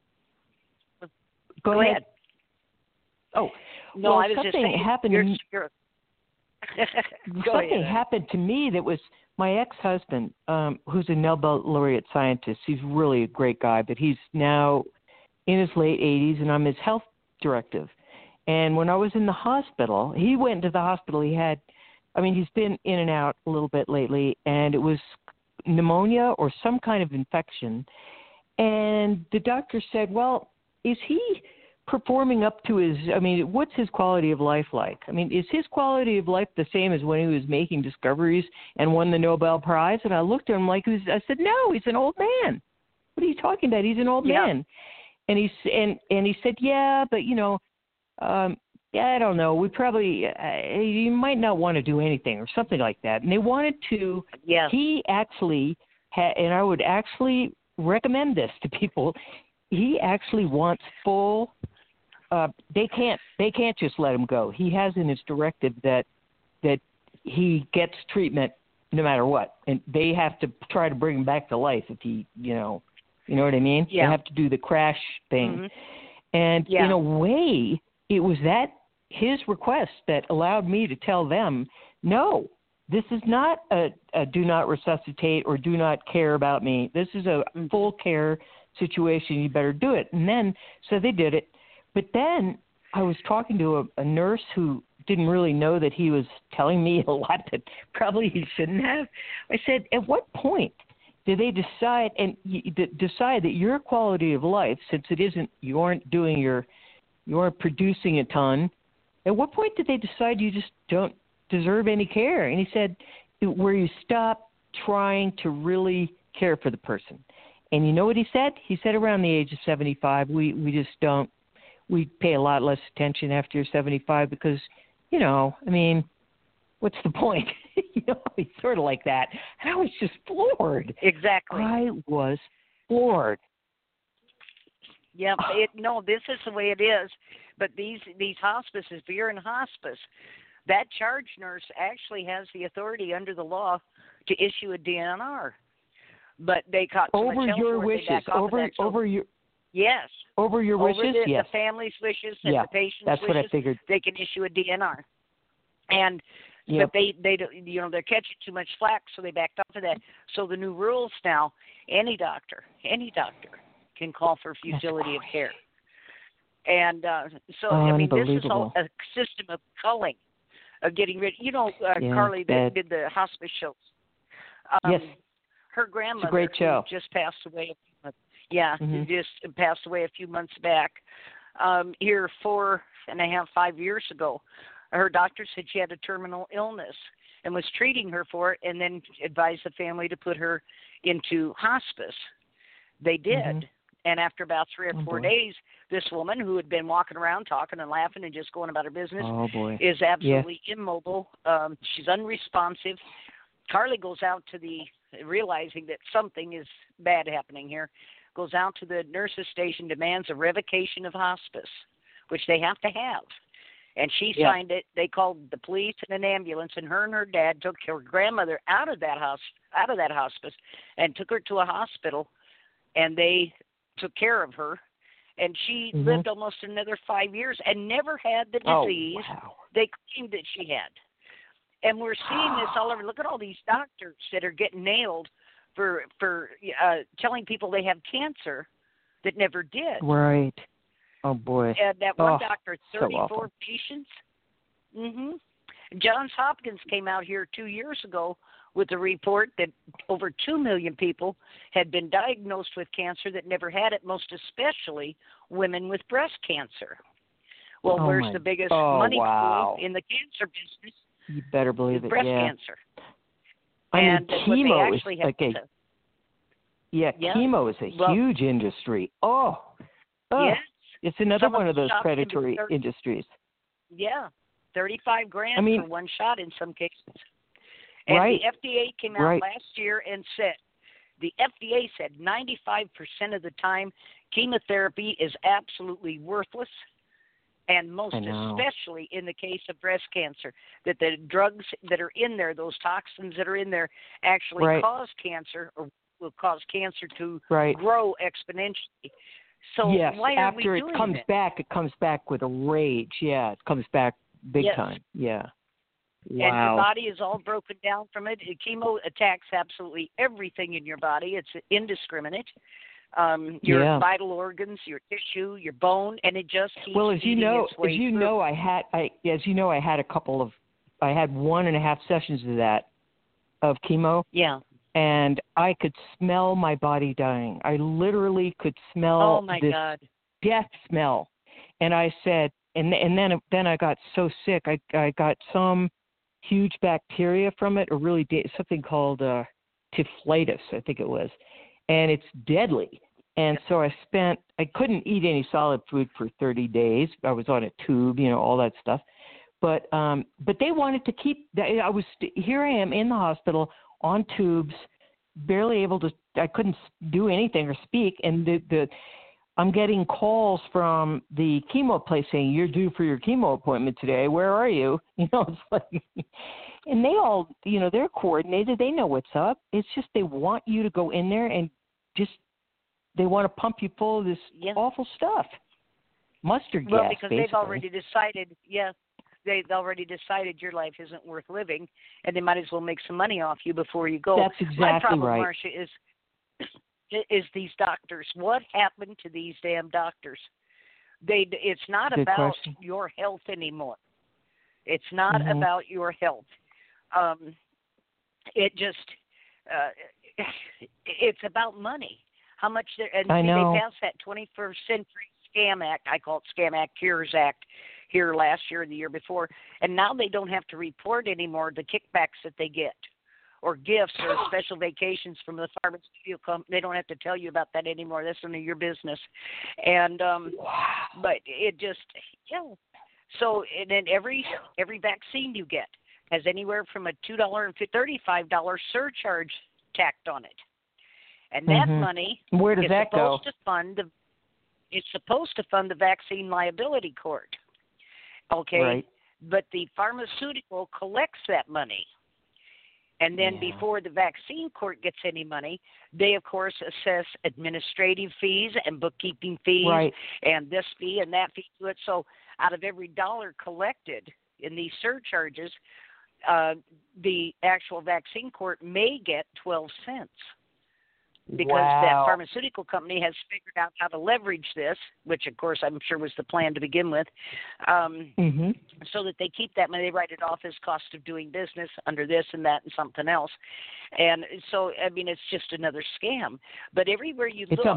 Speaker 3: Go ahead. Oh.
Speaker 5: No,
Speaker 3: well,
Speaker 5: I was just saying,
Speaker 3: happened to me. something happened to me that was my ex-husband, who's a Nobel laureate scientist. He's really a great guy, but he's now in his late 80s, and I'm his health directive. And when I was in the hospital, he went into the hospital. He's been in and out a little bit lately, and it was pneumonia or some kind of infection. And the doctor said, well, is he performing up to what's his quality of life like? Is his quality of life the same as when he was making discoveries and won the Nobel Prize? And I looked at him I said, no, he's an old man. What are you talking about? He's an old man. And he said, yeah, but I don't know. We probably, you might not want to do anything or something like that. And they wanted to, he actually and I would actually recommend this to people. He actually wants full, they can't just let him go. He has in his directive that he gets treatment no matter what. And they have to try to bring him back to life if he, you know what I mean? Yeah. They have to do the crash thing. Mm-hmm. And in a way, it was his request that allowed me to tell them, no, this is not a do not resuscitate or do not care about me. This is a full care situation. You better do it. And then, so they did it. But then I was talking to a nurse who didn't really know that he was telling me a lot that probably he shouldn't have. I said, at what point do they decide that your quality of life, since you aren't producing a ton, at what point did they decide you just don't deserve any care? And he said, where you stop trying to really care for the person. And you know what he said? He said around the age of 75, we just don't, we pay a lot less attention after you're 75 because, what's the point? He's sort of like that. And I was just floored.
Speaker 5: Exactly.
Speaker 3: I was floored.
Speaker 5: Yeah, this is the way it is. But these hospices, if you're in hospice, that charge nurse actually has the authority under the law to issue a DNR. But they caught too
Speaker 3: over
Speaker 5: much
Speaker 3: your wishes, over your
Speaker 5: yes,
Speaker 3: over your wishes,
Speaker 5: the family's wishes and the patient's
Speaker 3: that's
Speaker 5: wishes.
Speaker 3: What I figured.
Speaker 5: They can issue a DNR, and but they they're catching too much flack, so they backed off of that. So the new rules now, any doctor can call for futility of care. And this is all a system of culling, of getting rid. Carly, that did the hospice shows.
Speaker 3: Yes.
Speaker 5: Her grandmother,
Speaker 3: it's a great show.
Speaker 5: Just passed away. Just passed away a few months back. Here 4.5, 5 years ago, her doctor said she had a terminal illness and was treating her for it, and then advised the family to put her into hospice. They did. Mm-hmm. And after about 3 or 4 days, this woman who had been walking around talking and laughing and just going about her business is absolutely immobile. She's unresponsive. Carly goes out to realizing that something is bad happening here, goes out to the nurse's station, demands a revocation of hospice, which they have to have. And she signed it. They called the police and an ambulance, and her dad took her grandmother out of that hospice and took her to a hospital, and they took care of her, and she lived almost another 5 years and never had the disease they claimed that she had. And we're seeing this all over. Look at all these doctors that are getting nailed for telling people they have cancer that never did.
Speaker 3: Right. Oh, boy.
Speaker 5: That one doctor, 34
Speaker 3: so
Speaker 5: patients. Mm-hmm. Johns Hopkins came out here 2 years ago with a report that over 2 million people had been diagnosed with cancer that never had it, most especially women with breast cancer. Well, where's the biggest money pool in the cancer business?
Speaker 3: You better believe it,
Speaker 5: breast cancer.
Speaker 3: Chemo is chemo is a huge industry.
Speaker 5: Yes.
Speaker 3: It's another one of those predatory industries.
Speaker 5: Yeah, $35,000 for one shot in some cases. And the FDA came out last year and said, 95% of the time chemotherapy is absolutely worthless, and most especially in the case of breast cancer, that the drugs that are in there, those toxins that are in there, actually cause cancer or will cause cancer to grow exponentially. So why are we doing
Speaker 3: after it comes back, it comes back with a rage. Yeah, it comes back big time. Yeah. Wow.
Speaker 5: And your body is all broken down from it. Chemo attacks absolutely everything in your body. It's indiscriminate. Your vital organs, your tissue, your bone, and it just keeps eating its way through.
Speaker 3: I had 1.5 sessions of that, of chemo.
Speaker 5: Yeah.
Speaker 3: And I could smell my body dying. I literally could smell
Speaker 5: God.
Speaker 3: death smell. And I said, and then I got so sick. I got some huge bacteria from it, or really something called typhlitis, I think it was, and it's deadly. And so I couldn't eat any solid food for 30 days. I was on a tube, all that stuff. But they wanted to keep. Here I am in the hospital on tubes, barely able to. I couldn't do anything or speak, and I'm getting calls from the chemo place saying, "You're due for your chemo appointment today. Where are you?" It's like, and they all, they're coordinated. They know what's up. It's just they want you to go in there and they want to pump you full of this awful stuff, mustard gas.
Speaker 5: Well, because
Speaker 3: basically.
Speaker 5: they've already decided your life isn't worth living, and they might as well make some money off you before you go.
Speaker 3: That's exactly
Speaker 5: My problem,
Speaker 3: right.
Speaker 5: Marcia, is these doctors. What happened to these damn doctors? It's not
Speaker 3: Good
Speaker 5: about
Speaker 3: question.
Speaker 5: your health anymore. It's not about your health. It's about money. How much they passed that 21st Century Scam Act. I call it Scam Act, Cures Act, here last year and the year before, and now they don't have to report anymore the kickbacks that they get, or gifts, or special vacations from the pharmaceutical company. They don't have to tell you about that anymore. That's none of your business. And but it just So and then every vaccine you get has anywhere from a $2 to $35 surcharge tacked on it. And that money
Speaker 3: Where does that go?
Speaker 5: It's supposed to fund the vaccine liability court. Okay?
Speaker 3: Right.
Speaker 5: But the pharmaceutical collects that money. And then before the vaccine court gets any money, they, of course, assess administrative fees and bookkeeping fees and this fee and that fee to it. So out of every dollar collected in these surcharges, the actual vaccine court may get 12 cents. Because that pharmaceutical company has figured out how to leverage this, which, of course, I'm sure was the plan to begin with, so that they keep that money. They write it off as cost of doing business under this and that and something else. And so, I mean, it's just another scam. But everywhere you look,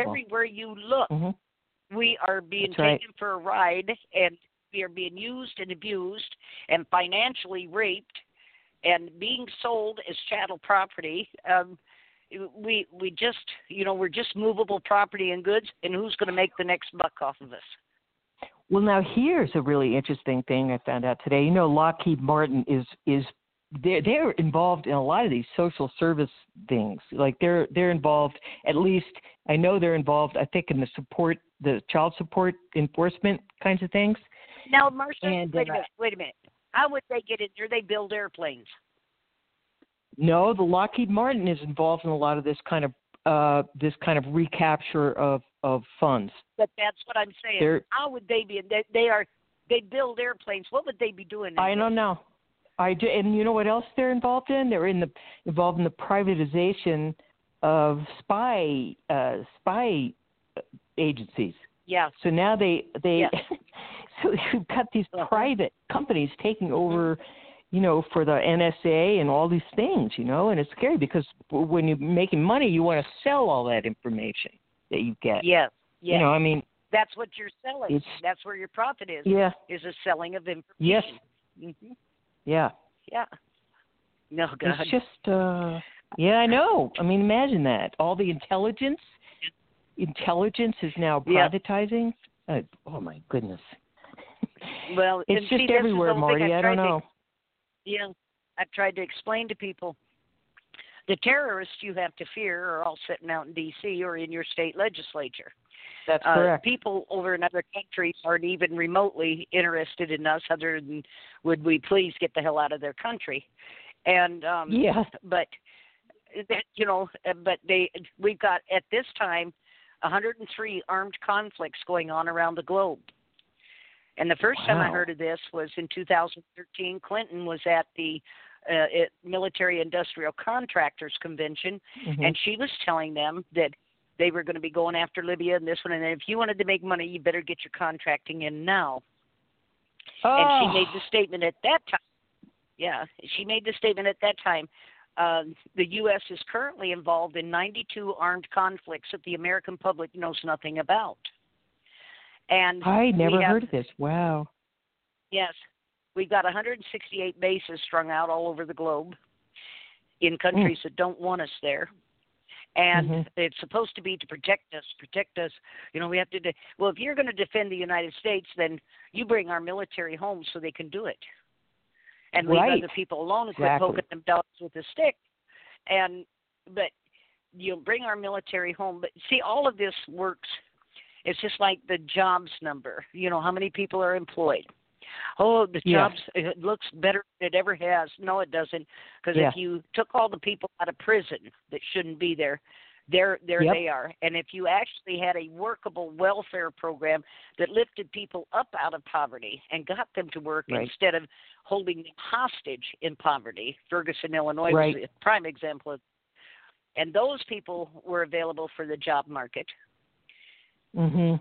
Speaker 5: we are being taken for a ride, and we are being used and abused and financially raped and being sold as chattel property. We just, we're just movable property and goods, and who's going to make the next buck off of us?
Speaker 3: Well, now here's a really interesting thing I found out today. Lockheed Martin is they're involved in a lot of these social service things. Like they're involved, at least I know they're involved, I think, in the child support enforcement kinds of things.
Speaker 5: Now, Marcia, wait a minute. How would they get in there? They build airplanes.
Speaker 3: No, the Lockheed Martin is involved in a lot of this kind of recapture of funds.
Speaker 5: But that's what I'm saying. How would they be? They build airplanes. What would they be doing?
Speaker 3: I don't know. And you know what else they're involved in? They're involved in the privatization of spy agencies.
Speaker 5: Yeah.
Speaker 3: So now they so you've got these private companies taking over. For the NSA and all these things, and it's scary because when you're making money, you want to sell all that information that you get.
Speaker 5: Yes.
Speaker 3: I mean,
Speaker 5: that's what you're selling. That's where your profit is.
Speaker 3: Yeah.
Speaker 5: Is the selling of information.
Speaker 3: Yes.
Speaker 5: Mm-hmm.
Speaker 3: Yeah.
Speaker 5: Yeah. No, God.
Speaker 3: It's just, I know. I mean, imagine that. All the intelligence is now privatizing. Oh my goodness.
Speaker 5: Well,
Speaker 3: it's just everywhere, Marty. I don't know.
Speaker 5: Yeah, I've tried to explain to people. The terrorists you have to fear are all sitting out in D.C. or in your state legislature.
Speaker 3: That's correct.
Speaker 5: People over in other countries aren't even remotely interested in us, other than would we please get the hell out of their country. And but we've got at this time 103 armed conflicts going on around the globe. And the first time I
Speaker 3: Wow.
Speaker 5: heard of this was in 2013. Clinton was at the Military Industrial Contractors Convention,
Speaker 3: Mm-hmm.
Speaker 5: and she was telling them that they were going to be going after Libya and this one, and if you wanted to make money, you better get your contracting in now. And she made the statement at that time. Yeah, she made the statement at that time. The U.S. is currently involved in 92 armed conflicts that the American public knows nothing about. And
Speaker 3: I never heard of this. Wow.
Speaker 5: Yes, we've got 168 bases strung out all over the globe in countries that don't want us there. And it's supposed to be to protect us. You know, we have to well, if you're going to defend the United States, then you bring our military home so they can do it. And leave other people alone and quit poking them dogs with a stick. But you bring our military home. But see, all of this works. It's just like the jobs number. You know, how many people are employed? Oh, the jobs, it looks better than it ever has. No, it doesn't. Because if you took all the people out of prison that shouldn't be there, there they are. And if you actually had a workable welfare program that lifted people up out of poverty and got them to work instead of holding them hostage in poverty, Ferguson, Illinois was a prime example of. And those people were available for the job market. Then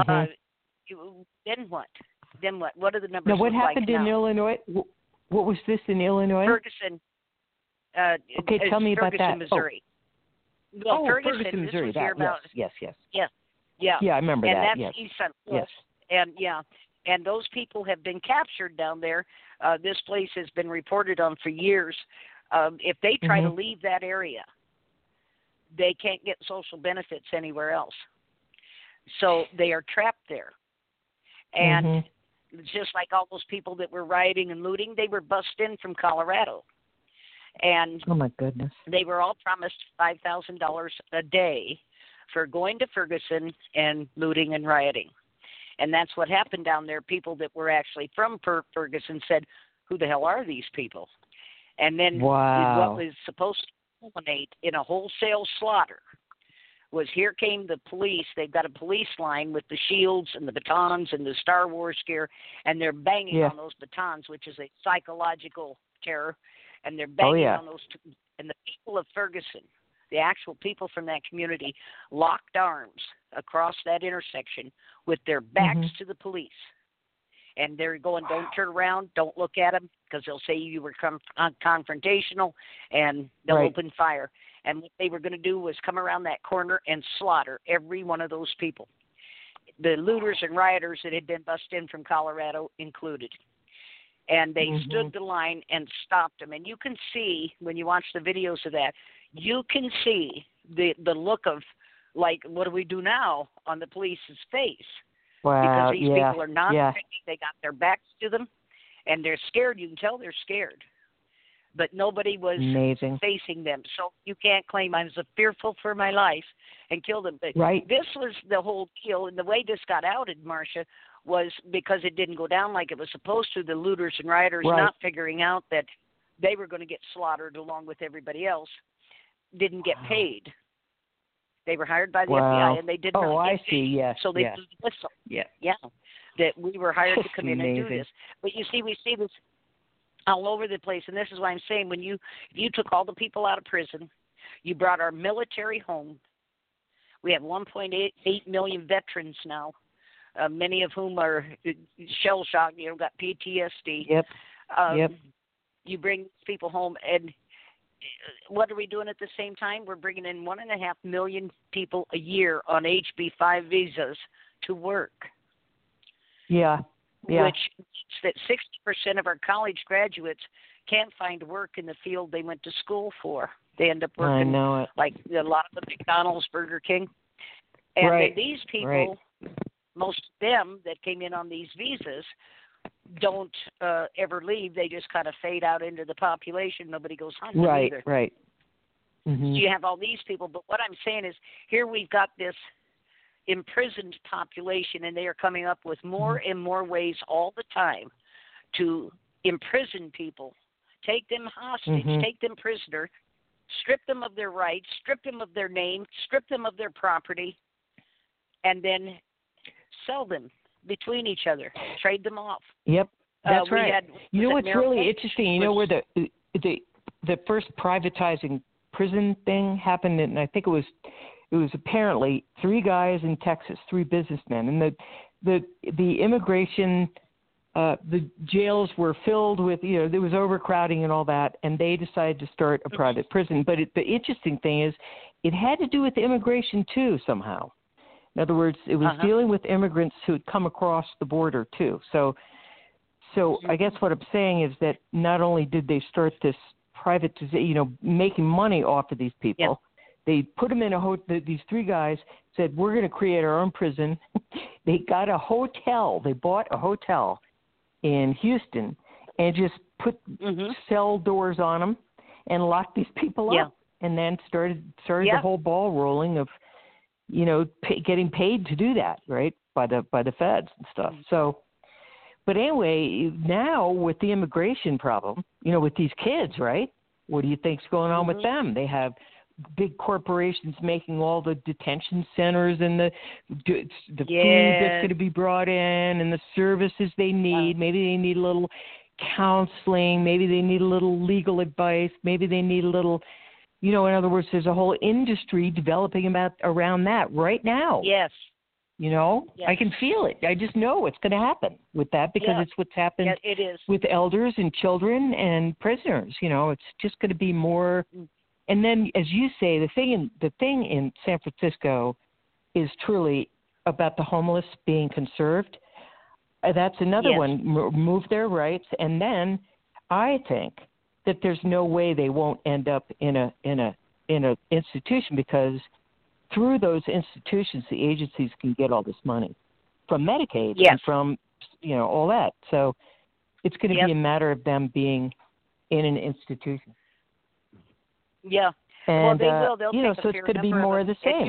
Speaker 5: what? What are the numbers?
Speaker 3: Now, what happened in Illinois? What was this in Illinois?
Speaker 5: Ferguson.
Speaker 3: Okay, tell me about that.
Speaker 5: Missouri. Well,
Speaker 3: Ferguson, Missouri. Yes.
Speaker 5: Yeah,
Speaker 3: I remember that.
Speaker 5: And that's East Central. Yes. And those people have been captured down there. This place has been reported on for years. If they try to leave that area, they can't get social benefits anywhere else. So they are trapped there. And just like all those people that were rioting and looting, they were bussed in from Colorado. And
Speaker 3: oh my goodness,
Speaker 5: they were all promised $5,000 a day for going to Ferguson and looting and rioting. And that's what happened down there. People that were actually from Ferguson said, who the hell are these people? And then what was supposed to culminate in a wholesale slaughter was here came the police. They've got a police line with the shields and the batons and the Star Wars gear, and they're banging on those batons, which is a psychological terror. And they're banging on those. And the people of Ferguson, the actual people from that community, locked arms across that intersection with their backs to the police. And they're going, don't turn around, don't look at them, because they'll say you were confrontational, and they'll open fire. And what they were going to do was come around that corner and slaughter every one of those people. The looters and rioters that had been bussed in from Colorado included. And they stood the line and stopped them. And you can see, when you watch the videos of that, you can see the look of, like, what do we do now on the police's face?
Speaker 3: Wow,
Speaker 5: because these people are not ready. They got their backs to them, and they're scared. You can tell they're scared. But nobody was facing them. So you can't claim I was fearful for my life and killed them. But this was the whole deal. And the way this got outed, Marcia, was because it didn't go down like it was supposed to. The looters and rioters not figuring out that they were going to get slaughtered along with everybody else didn't get paid. They were hired by the FBI, and they did not get paid. So they blew the whistle. That we were hired to come in and do this. But you see, we see this all over the place, and this is why I'm saying if you took all the people out of prison, you brought our military home. We have 1.8 million veterans now, many of whom are shell-shocked, got PTSD. You bring people home, and what are we doing at the same time? We're bringing in 1.5 million people a year on HB5 visas to work. Which means that 60% of our college graduates can't find work in the field they went to school for. They end up working like a lot of the McDonald's, Burger King. And then these people, most of them that came in on these visas, don't ever leave. They just kind of fade out into the population. Nobody goes hunting either. So you have all these people. But what I'm saying is, here we've got this imprisoned population, and they are coming up with more and more ways all the time to imprison people, take them hostage, take them prisoner, strip them of their rights, strip them of their name, strip them of their property, and then sell them between each other, trade them off.
Speaker 3: Yep, that's right. You know what's
Speaker 5: Miracle?
Speaker 3: really interesting? You know where the first privatizing prison thing happened, and I think it was apparently 3 guys in Texas, 3 businessmen, and the immigration. The jails were filled with, there was overcrowding and all that, and they decided to start a private prison. But the interesting thing is, it had to do with immigration too somehow. In other words, it was dealing with immigrants who had come across the border too. So I guess what I'm saying is that not only did they start this making money off of these people, they put them in these 3 guys said, we're going to create our own prison. They got a hotel. They bought a hotel in Houston and just put cell doors on them and locked these people up, and then started the whole ball rolling of, getting paid to do that, right, by the feds and stuff. So, but anyway, now with the immigration problem, with these kids, right, what do you think's going on with them? They have big corporations making all the detention centers and the food that's going to be brought in and the services they need. Maybe they need a little counseling. Maybe they need a little legal advice. Maybe they need a little, in other words, there's a whole industry developing around that right now.
Speaker 5: Yes.
Speaker 3: I can feel it. I just know it's going to happen with that because it's what's happened
Speaker 5: it is.
Speaker 3: with elders and children and prisoners. It's just going to be more. And then, as you say, the thing in San Francisco is truly about the homeless being conserved. That's another one. Move their rights, and then I think that there's no way they won't end up in a institution, because through those institutions, the agencies can get all this money from Medicaid and from all that. So it's going to be a matter of them being in an institution.
Speaker 5: Yeah.
Speaker 3: And,
Speaker 5: they will. They'll take
Speaker 3: so it's going to be more of the same.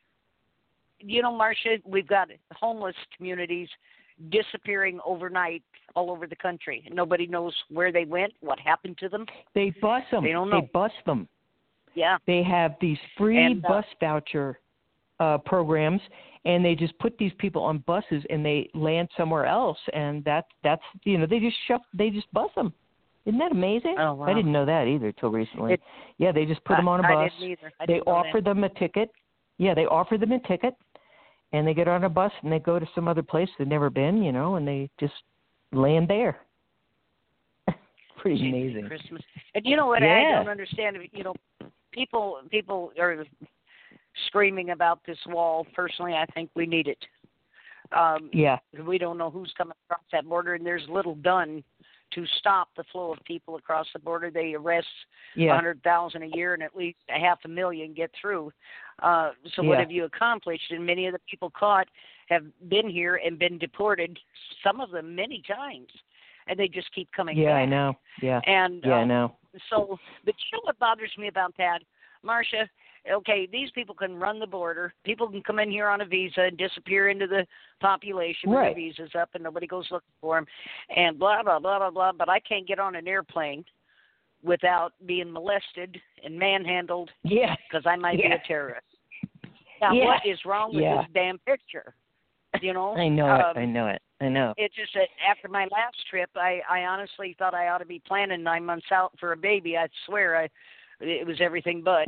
Speaker 5: Marcia, we've got homeless communities disappearing overnight all over the country. Nobody knows where they went, what happened to them.
Speaker 3: They bus them.
Speaker 5: They don't know.
Speaker 3: They bus them.
Speaker 5: Yeah.
Speaker 3: They have these free bus voucher programs, and they just put these people on buses and they land somewhere else, and that's they just bus them. Isn't that amazing?
Speaker 5: Oh, wow.
Speaker 3: I didn't know that either till recently. They just put them on a bus.
Speaker 5: I didn't either.
Speaker 3: They offer them a ticket. Yeah, they offer them a ticket, and they get on a bus and they go to some other place they've never been, and they just land there. Pretty amazing.
Speaker 5: Christmas. And you know what? I don't understand. People are screaming about this wall. Personally, I think we need it. We don't know who's coming across that border, and there's little done to stop the flow of people across the border. They arrest 100,000 a year, and at least 500,000 get through. So what have you accomplished? And many of the people caught have been here and been deported, some of them many times, and they just keep coming back.
Speaker 3: I know. Yeah.
Speaker 5: And
Speaker 3: I know.
Speaker 5: So, but what bothers me about that, Marcia? Okay, these people can run the border. People can come in here on a visa and disappear into the population when their visa's up and nobody goes looking for them, and blah, blah, blah, blah, blah. But I can't get on an airplane without being molested and manhandled because I might be a terrorist. Now, what is wrong with this damn picture?
Speaker 3: I know it. I know.
Speaker 5: It's just that after my last trip, I honestly thought I ought to be planning 9 months out for a baby. I swear it was everything but.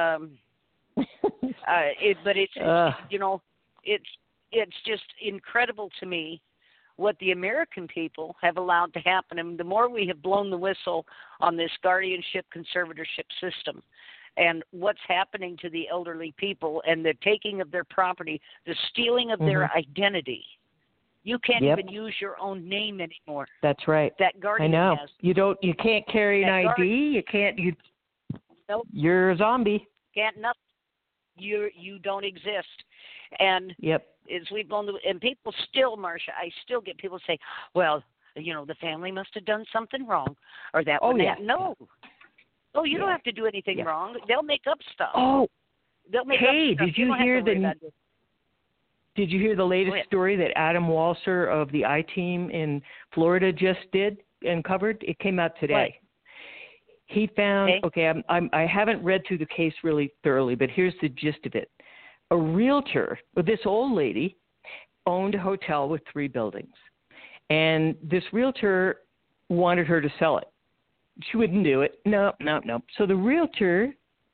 Speaker 5: It's just incredible to me what the American people have allowed to happen. And the more we have blown the whistle on this guardianship conservatorship system and what's happening to the elderly people and the taking of their property, the stealing of their identity. You can't even use your own name anymore.
Speaker 3: That's right.
Speaker 5: That guardian
Speaker 3: I know.
Speaker 5: has.
Speaker 3: You can't carry an ID. You can't.
Speaker 5: Nope.
Speaker 3: You're a zombie.
Speaker 5: Can't nothing. You don't exist. And as we've gone and people still, Marcia, I still get people say, well, the family must have done something wrong, or that. No. Oh, you don't have to do anything wrong. They'll make up stuff.
Speaker 3: Oh,
Speaker 5: they'll make up stuff.
Speaker 3: Did you hear Did you hear the latest story that Adam Walser of the I-Team in Florida just did and covered? It came out today.
Speaker 5: What?
Speaker 3: He found, I haven't read through the case really thoroughly, but here's the gist of it. A realtor, this old lady, owned a hotel with 3 buildings. And this realtor wanted her to sell it. She wouldn't do it. No. So the realtor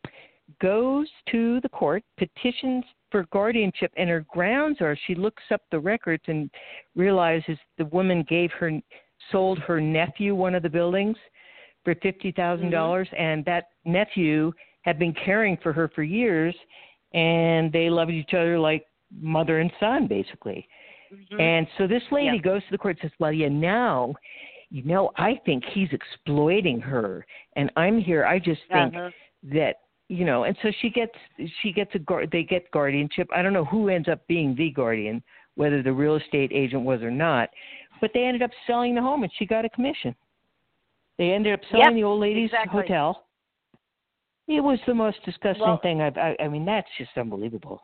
Speaker 3: goes to the court, petitions for guardianship, and her grounds are she looks up the records and realizes the woman sold her nephew one of the buildings for $50,000, and that nephew had been caring for her for years, and they loved each other like mother and son, basically. And so this lady goes to the court and says, well, now, I think he's exploiting her, and I'm here. I just think that, and so they get guardianship. I don't know who ends up being the guardian, whether the real estate agent was or not, but they ended up selling the home, and she got a commission. They ended up selling the old lady's hotel. It was the most disgusting thing I mean, that's just unbelievable.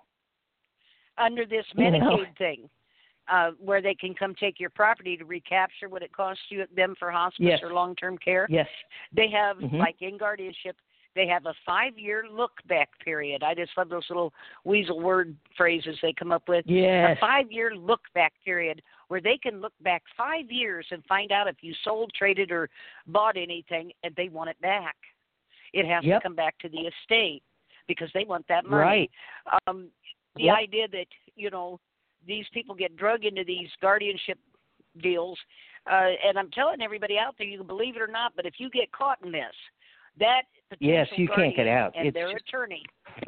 Speaker 5: Under this Medicaid thing, where they can come take your property to recapture what it costs them for hospice or long-term care.
Speaker 3: Yes.
Speaker 5: They have, like in guardianship, they have a 5-year look-back period. I just love those little weasel word phrases they come up with.
Speaker 3: Yes.
Speaker 5: A 5-year look-back period where they can look back 5 years and find out if you sold, traded, or bought anything, and they want it back. It has to come back to the estate because they want that money.
Speaker 3: Right.
Speaker 5: The idea that, these people get drug into these guardianship deals, and I'm telling everybody out there, you can believe it or not, but if you get caught in this, that potential
Speaker 3: you can't get out.
Speaker 5: And their attorney,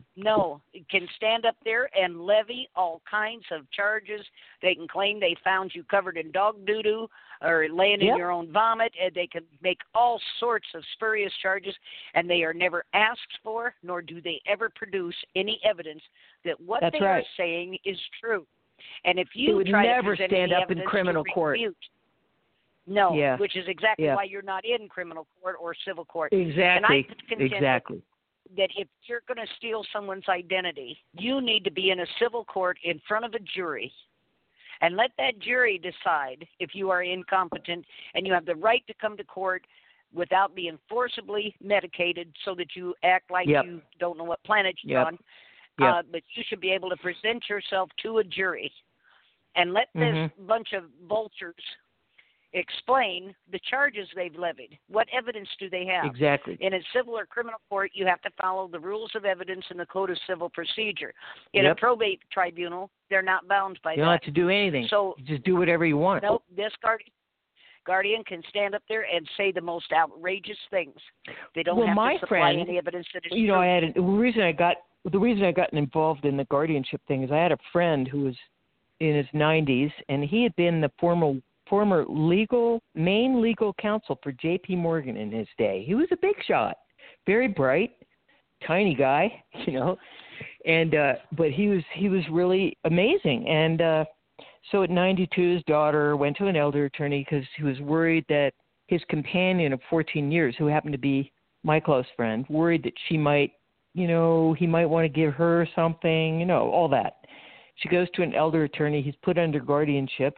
Speaker 5: can stand up there and levy all kinds of charges. They can claim they found you covered in dog doo-doo or laying in your own vomit, and they can make all sorts of spurious charges, and they are never asked for, nor do they ever produce any evidence that what they are saying is true. And if you
Speaker 3: would
Speaker 5: try
Speaker 3: never
Speaker 5: to present
Speaker 3: stand
Speaker 5: any
Speaker 3: up in
Speaker 5: evidence
Speaker 3: criminal
Speaker 5: to
Speaker 3: court.
Speaker 5: refute, which is exactly why you're not in criminal court or civil court.
Speaker 3: Exactly.
Speaker 5: And I contend that if you're going to steal someone's identity, you need to be in a civil court in front of a jury and let that jury decide if you are incompetent, and you have the right to come to court without being forcibly medicated so that you act like you don't know what planet you're on. But you should be able to present yourself to a jury and let this bunch of vultures explain the charges they've levied. What evidence do they have?
Speaker 3: Exactly.
Speaker 5: In a civil or criminal court, you have to follow the rules of evidence in the Code of Civil Procedure. In a probate tribunal, they're not bound by that.
Speaker 3: You don't have to do anything. So you just do whatever you want.
Speaker 5: Nope. This guardian can stand up there and say the most outrageous things. They don't have to supply any evidence that is true.
Speaker 3: The reason I got involved in the guardianship thing is I had a friend who was in his 90s, and he had been the former main legal counsel for J.P. Morgan in his day. He was a big shot, very bright, tiny guy, and but he was really amazing. And so at 92, his daughter went to an elder attorney because he was worried that his companion of 14 years, who happened to be my close friend, worried that she might, he might want to give her something, all that. She goes to an elder attorney. He's put under guardianship.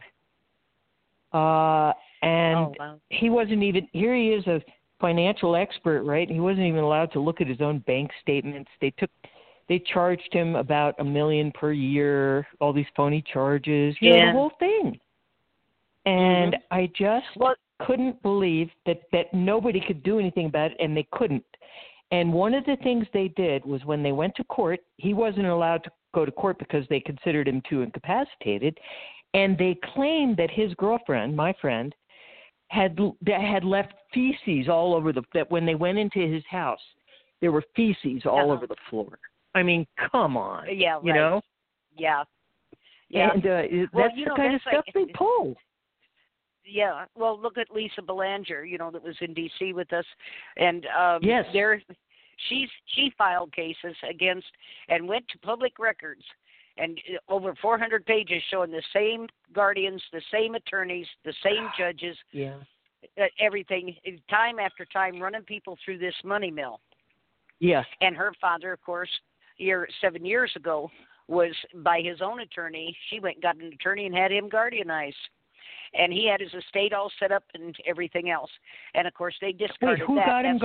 Speaker 3: He wasn't even, here he is, a financial expert, right? He wasn't even allowed to look at his own bank statements. They charged him about $1 million per year, all these phony charges, the whole thing. And I just couldn't believe that nobody could do anything about it, and they couldn't. And one of the things they did was when they went to court, he wasn't allowed to go to court because they considered him too incapacitated. And they claimed that his girlfriend, my friend, had left feces all over that when they went into his house, there were feces all over the floor. I mean, come on.
Speaker 5: Yeah, right.
Speaker 3: You know?
Speaker 5: Yeah. Yeah.
Speaker 3: And that's the kind of stuff they pull.
Speaker 5: Yeah. Well, look at Lisa Belanger, that was in D.C. with us. And
Speaker 3: yes.
Speaker 5: She filed cases against and went to public records. And over 400 pages showing the same guardians, the same attorneys, the same judges, everything, time after time, running people through this money mill.
Speaker 3: Yes.
Speaker 5: And her father, of course, 7 years ago, was by his own attorney. She went and got an attorney and had him guardianized. And he had his estate all set up and everything else. And, of course, they discarded
Speaker 3: who
Speaker 5: that.
Speaker 3: Got him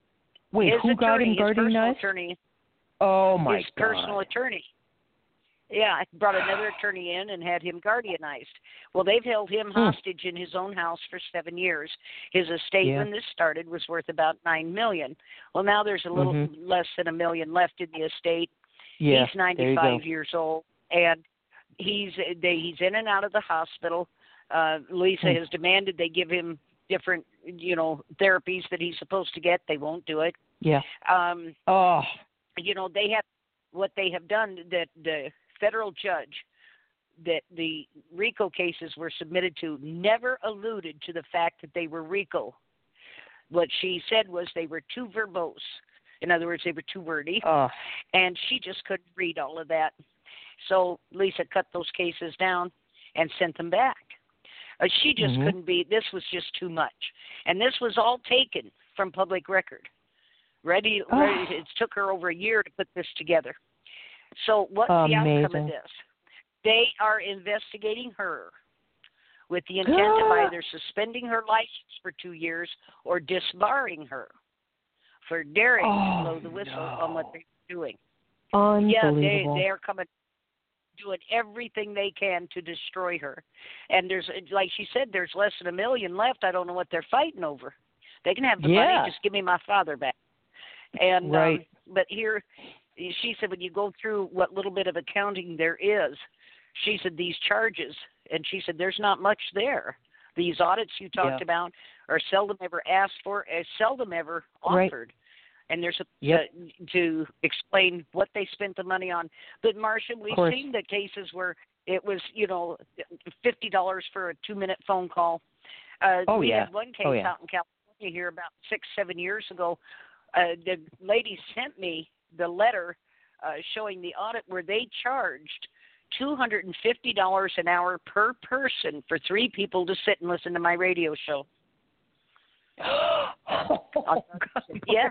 Speaker 3: who got him guardianized?
Speaker 5: His personal attorney.
Speaker 3: Oh, my
Speaker 5: God. His personal attorney. Yeah, brought another attorney in and had him guardianized. Well, they've held him hostage in his own house for 7 years. His estate when this started was worth about $9 million. Well, now there's a little less than $1 million left in the estate.
Speaker 3: Yeah,
Speaker 5: he's 95 years old, and he's in and out of the hospital. Lisa has demanded they give him different, therapies that he's supposed to get. They won't do it.
Speaker 3: Yeah.
Speaker 5: They have what they have done, that the federal judge that the RICO cases were submitted to never alluded to the fact that they were RICO. What she said was they were too verbose. In other words, they were too wordy. And she just couldn't read all of that. So Lisa cut those cases down and sent them back. She just couldn't be, this was just too much. And this was all taken from public record. Ready, it took her over a year to put this together. So what's the outcome of this? They are investigating her with the intent of either suspending her license for 2 years or disbarring her for daring to blow the whistle on what they're doing.
Speaker 3: Unbelievable.
Speaker 5: Yeah, they're coming, doing everything they can to destroy her. And there's, like she said, there's less than $1 million left. I don't know what they're fighting over. They can have the money. Just give me my father back. And but here, she said, when you go through what little bit of accounting there is, she said these charges, and she said there's not much there. These audits you talked about are seldom ever asked for, seldom ever offered. And there's to explain what they spent the money on. But Marcia, we've seen the cases where it was, $50 for a 2-minute phone call. We had one case out in California here about 6-7 years ago. The lady sent me the letter showing the audit where they charged $250 an hour per person for 3 people to sit and listen to my radio show.
Speaker 3: I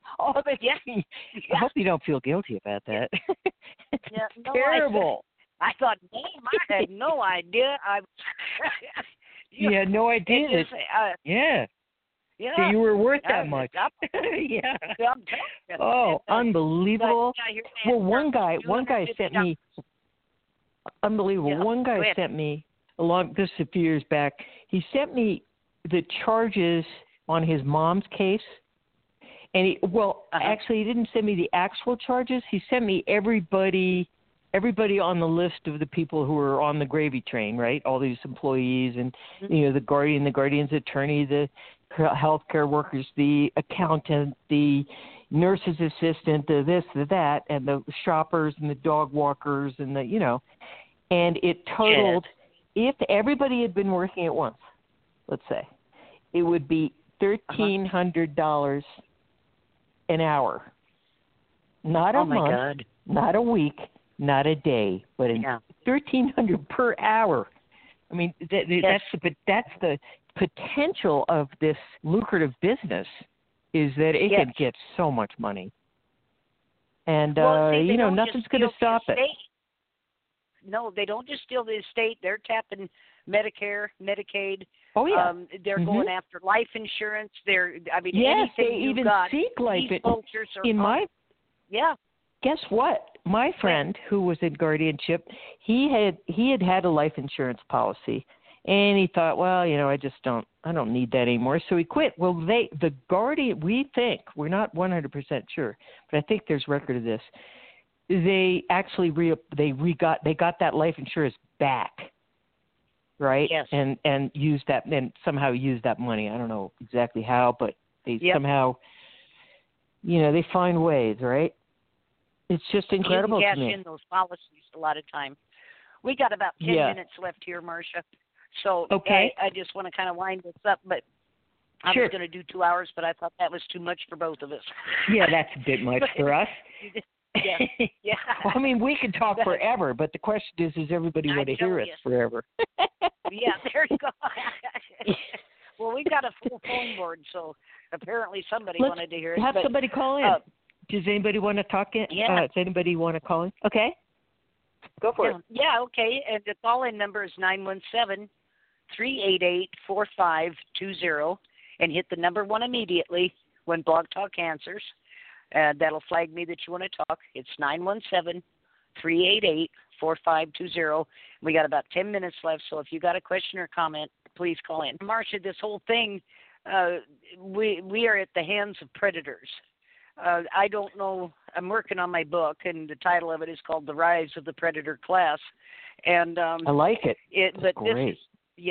Speaker 3: hope you don't feel guilty about that. Terrible.
Speaker 5: I thought, I had no idea.
Speaker 3: You had no idea.
Speaker 5: Yeah.
Speaker 3: So you were worth that much. Unbelievable. Well, one guy sent me. Unbelievable.
Speaker 5: Yeah.
Speaker 3: One guy sent me this a few years back. He sent me the charges on his mom's case, and actually, he didn't send me the actual charges. He sent me everybody on the list of the people who were on the gravy train, right? All these employees and the guardian, the guardian's attorney, the healthcare workers, the accountant, the nurse's assistant, the this, the that, and the shoppers and the dog walkers and and it totaled, if everybody had been working at once, let's say, it would be $1,300 an hour. Not a month, not a week, not a day, but $1,300 per hour. I mean, that's the potential of this lucrative business, is that it can get so much money. And, nothing's going to stop it.
Speaker 5: No, they don't just steal the estate. They're tapping Medicare, Medicaid. They're going after life insurance. Anything
Speaker 3: they even seek life insurance. Guess what? My friend who was in guardianship, he had a life insurance policy, and he thought, well, I don't need that anymore, so he quit. Well, the guardian, we think, we're not 100% sure, but I think there's record of this. They actually got that life insurance back, right?
Speaker 5: Yes.
Speaker 3: And used that, and somehow used that money. I don't know exactly how, but they somehow, they find ways, right? It's just incredible
Speaker 5: to me.
Speaker 3: You
Speaker 5: can cash in those policies a lot of time. We got about 10 minutes left here, Marcia. So I just want to kind of wind this up, but I was going to do 2 hours, but I thought that was too much for both of us.
Speaker 3: Yeah, that's a bit much for us.
Speaker 5: Yeah.
Speaker 3: Well, I mean, we could talk forever, but the question is, does everybody want to hear us forever?
Speaker 5: Yeah, there you go. Well, we've got a full phone board, so apparently somebody wanted to hear it.
Speaker 3: Have somebody call in. Does anybody want to talk in? Does anybody want to call in? Okay. Go for it.
Speaker 5: Yeah, okay. And the call-in number is 917-388-4520, and hit the number 1 immediately when Blog Talk answers. That'll flag me that you want to talk. It's 388-4520. We got about 10 minutes left, so if you got a question or comment, please call in. Marcia, this whole thing, we are at the hands of predators. I don't know. I'm working on my book, and the title of it is called "The Rise of the Predator Class." And
Speaker 3: I like it.
Speaker 5: But
Speaker 3: great.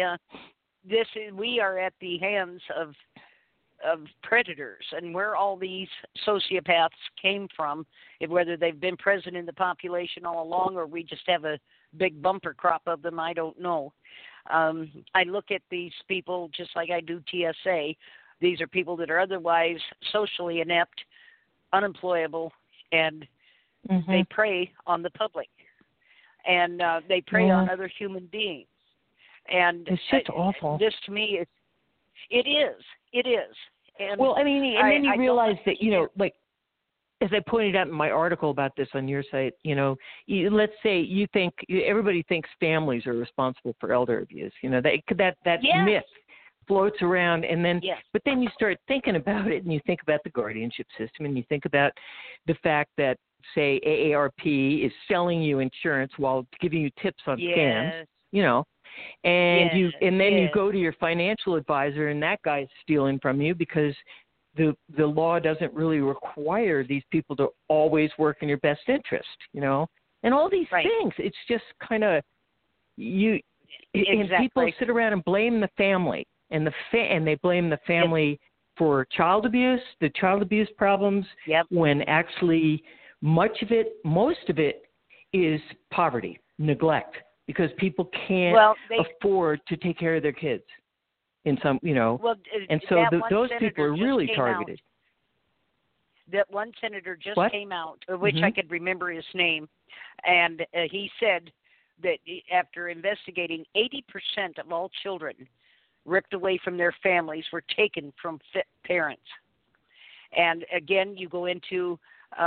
Speaker 5: We are at the hands of predators, and where all these sociopaths came from, whether they've been present in the population all along or we just have a big bumper crop of them, I don't know. I look at these people just like I do TSA. These are people that are otherwise socially inept, unemployable, and they prey on the public, and they prey on other human beings. And
Speaker 3: it's just awful.
Speaker 5: This to me is. It is. And
Speaker 3: well, I mean, and then you realize that, like, as I pointed out in my article about this on your site, let's say everybody thinks families are responsible for elder abuse. That myth floats around, and then, but then you start thinking about it, and you think about the guardianship system, and you think about the fact that, say, AARP is selling you insurance while giving you tips on scams, and you go to your financial advisor, and that guy's stealing from you because the law doesn't really require these people to always work in your best interest, and all these things. It's just kind of and people sit around and blame the family, and they blame the family for child abuse, the child abuse problems, when actually most of it is poverty, neglect. Because people can't afford to take care of their kids, and so those people are really targeted.
Speaker 5: That one senator just came out, which I could remember his name, and he said that after investigating, 80% of all children ripped away from their families were taken from fit parents. And again, you go into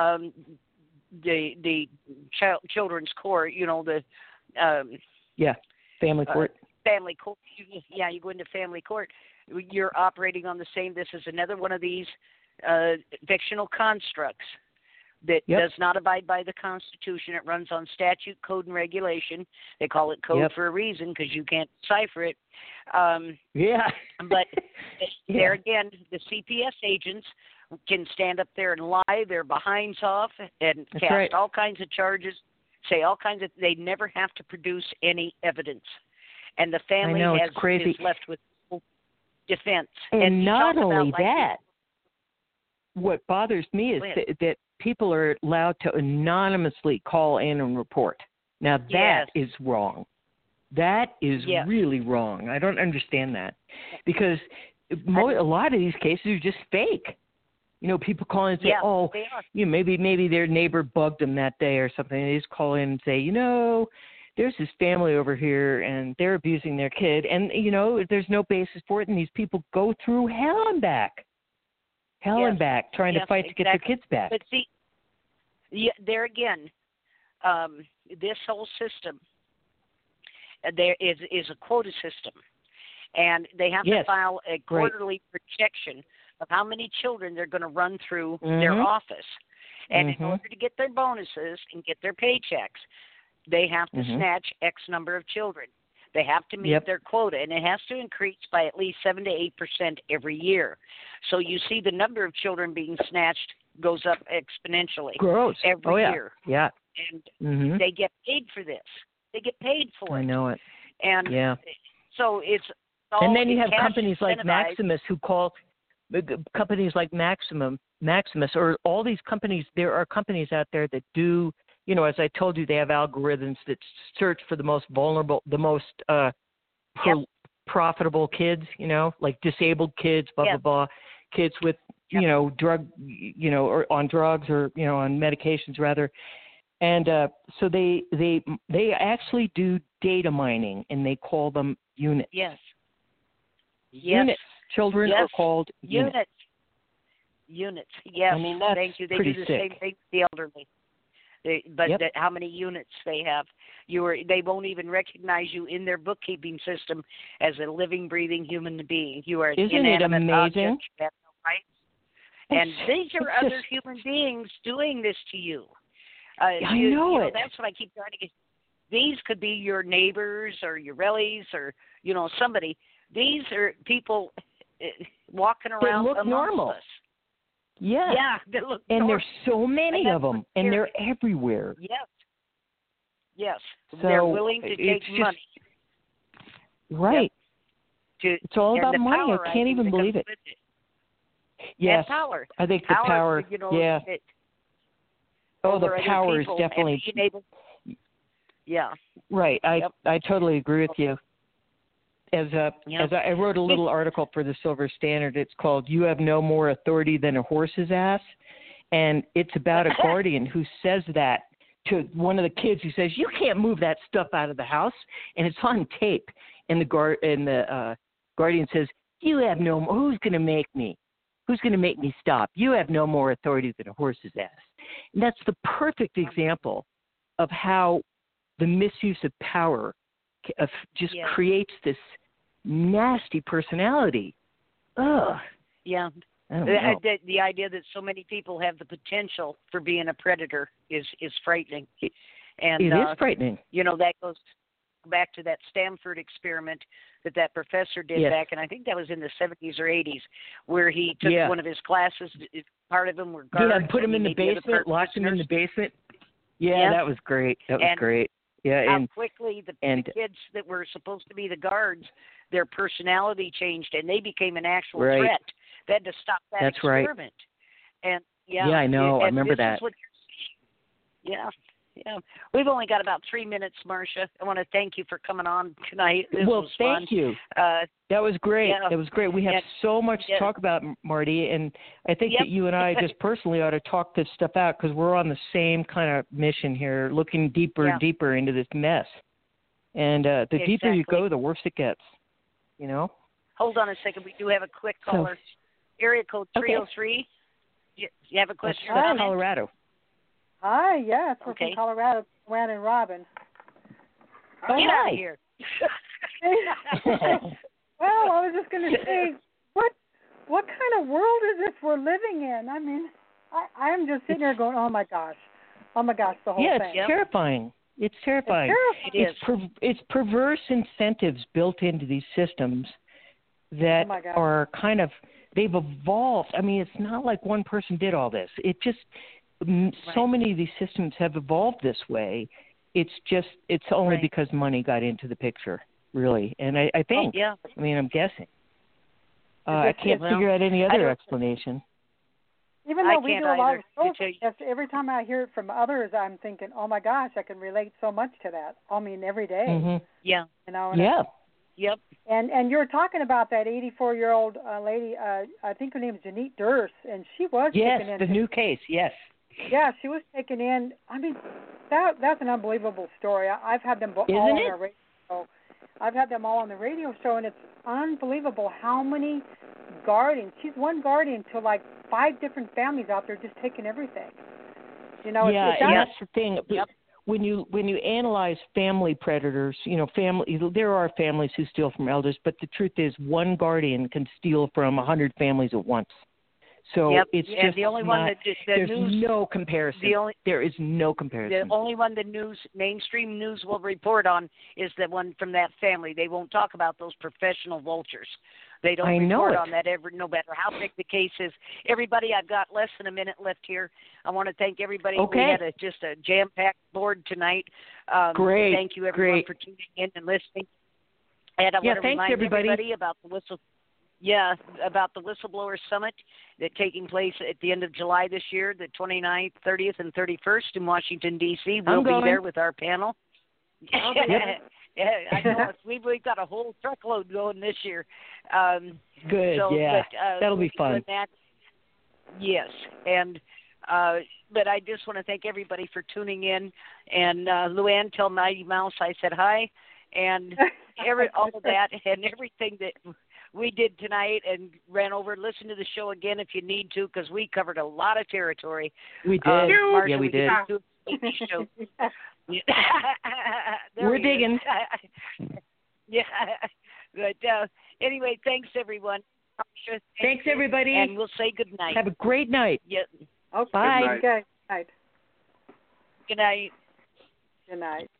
Speaker 5: the children's court,
Speaker 3: family court.
Speaker 5: Family court. You go into family court. You're operating on the same. This is another one of these fictional constructs that does not abide by the Constitution. It runs on statute, code, and regulation. They call it code for a reason because you can't decipher it. But there again, the CPS agents can stand up there and lie their behinds off and cast all kinds of charges. Say all kinds of. They never have to produce any evidence, and the family is left with defense.
Speaker 3: And not only that, what bothers me is that people are allowed to anonymously call in and report. Now that is wrong. That is really wrong. I don't understand that because a lot of these cases are just fake. People call in and say, maybe their neighbor bugged them that day or something. They just call in and say, there's this family over here and they're abusing their kid. And, there's no basis for it. And these people go through hell and back trying to fight to get their kids back.
Speaker 5: But see, there again, this whole system, there is a quota system. And they have to file a quarterly projection of how many children they're going to run through their office. And in order to get their bonuses and get their paychecks, they have to snatch X number of children. They have to meet their quota, and it has to increase by at least 7 to 8% every year. So you see the number of children being snatched goes up exponentially every year.
Speaker 3: Yeah.
Speaker 5: And they get paid for this. They get paid for it.
Speaker 3: I know it.
Speaker 5: And so it's all
Speaker 3: and then you have companies like Maximus who call companies like Maximus, or all these companies. There are companies out there that do, as I told you, they have algorithms that search for the most vulnerable, the most profitable kids, like disabled kids, blah, blah, kids with, drug, or on drugs or, on medications rather. And so they actually do data mining, and they call them units. Units. Children are called units.
Speaker 5: Units. Yes.
Speaker 3: I mean, that's
Speaker 5: Thank you. They
Speaker 3: pretty
Speaker 5: do the
Speaker 3: sick.
Speaker 5: same thing with the elderly. How many units they have? They won't even recognize you in their bookkeeping system as a living, breathing human being. You are an inanimate object. You have no rights. And these are other human beings doing this to you.
Speaker 3: I know it.
Speaker 5: That's what I keep trying to get. These could be your neighbors or your relatives or, somebody. These are people walking around
Speaker 3: look
Speaker 5: amongst
Speaker 3: normal.
Speaker 5: us.
Speaker 3: Yeah.
Speaker 5: Yeah, they look
Speaker 3: and
Speaker 5: normal.
Speaker 3: there's so many of them, and they're everywhere.
Speaker 5: Yes.
Speaker 3: So
Speaker 5: they're willing to take money.
Speaker 3: Right.
Speaker 5: Yep.
Speaker 3: It's all about money.
Speaker 5: Power,
Speaker 3: I can't even believe it. Yes.
Speaker 5: And power.
Speaker 3: I think the power. Yeah. The power is definitely.
Speaker 5: Yeah.
Speaker 3: Right. I totally agree with you. As I wrote a little article for the Silver Standard. It's called "You Have No More Authority Than a Horse's Ass," and it's about a guardian who says that to one of the kids who says, "You can't move that stuff out of the house," and it's on tape. And the guardian says, "You have no more. Who's going to make me? Who's going to make me stop? You have no more authority than a horse's ass." And that's the perfect example of how the misuse of power just creates this nasty personality. Ugh.
Speaker 5: Yeah.
Speaker 3: I don't know.
Speaker 5: The idea that so many people have the potential for being a predator is frightening. And
Speaker 3: it is frightening.
Speaker 5: That goes back to that Stanford experiment that professor did back, and I think that was in the 70s or 80s, where he took one of his classes. Part of them were guards.
Speaker 3: Yeah, put him in the basement, locked him in the basement. Yeah, that was great. That was great. Yeah,
Speaker 5: how quickly the kids that were supposed to be the guards, their personality changed, and they became an actual threat. They had to stop that experiment. Right. And
Speaker 3: I know. I remember that.
Speaker 5: Yeah. We've only got about 3 minutes, Marcia. I want to thank you for coming on tonight. This was fun.
Speaker 3: Thank you. That was great. Yeah. That was great. We have so much to talk about, Marty, and I think that you and I just personally ought to talk this stuff out because we're on the same kind of mission here, looking deeper and deeper into this mess. And the deeper you go, the worse it gets,
Speaker 5: Hold on a second. We do have a quick caller. Area code 303. You have a question?
Speaker 3: That's Colorado.
Speaker 6: Hi, yes, we're from Colorado, Joanne and Robin.
Speaker 5: Get out of here.
Speaker 6: Well, I was just going to say, what kind of world is this we're living in? I mean, I'm just sitting there going, oh my gosh, the whole thing.
Speaker 3: Yeah, it's terrifying. It's terrifying. It's perverse incentives built into these systems that are kind of, they've evolved. I mean, it's not like one person did all this. It just... So many of these systems have evolved this way. It's only because money got into the picture, really. And I think, I mean, I'm guessing. I can't figure out any other explanation.
Speaker 6: Even though we do a lot of social, every time I hear it from others, I'm thinking, oh my gosh, I can relate so much to that. I mean, every day.
Speaker 3: Mm-hmm.
Speaker 5: Yeah.
Speaker 6: Yep. And you're talking about that 84-year-old lady, I think her name is Janette Durst, and she was taken in.
Speaker 3: Yes, the new case, yes.
Speaker 6: Yeah, she was taken in. I mean, that's an unbelievable story. I've had them all on our radio show. I've had them all on the radio show, and it's unbelievable how many guardians. She's one guardian to like 5 different families out there just taking everything.
Speaker 3: And that's the thing. Yep. When you analyze family predators, there are families who steal from elders, but the truth is one guardian can steal from 100 families at once. So it's just
Speaker 5: the only one that
Speaker 3: there's no comparison. There is no comparison.
Speaker 5: The only one the mainstream news will report on is the one from that family. They won't talk about those professional vultures. They don't report on that no matter how big the case is. Everybody, I've got less than a minute left here. I want to thank everybody.
Speaker 3: Okay.
Speaker 5: We had just a jam-packed board tonight.
Speaker 3: Great.
Speaker 5: Thank you, everyone, for tuning in and listening. And I want to remind everybody about the Whistleblower Summit that's taking place at the end of July this year, the 29th, 30th, and 31st in Washington, D.C. We'll be there with our panel. I know. We've got a whole truckload going this year.
Speaker 3: Good, that'll be fun.
Speaker 5: Yes, and but I just want to thank everybody for tuning in. And Luann, tell Mighty Mouse I said hi, and all of that and everything that we did tonight and ran over. Listen to the show again if you need to, because we covered a lot of territory.
Speaker 3: We did.
Speaker 5: Marcia,
Speaker 3: we did. We're digging.
Speaker 5: But anyway, thanks, everyone.
Speaker 3: Thanks, everybody.
Speaker 5: And we'll say good night.
Speaker 3: Have a great night.
Speaker 5: Yeah.
Speaker 6: Okay.
Speaker 3: Bye.
Speaker 6: Good night.
Speaker 5: Good night.
Speaker 6: Good night.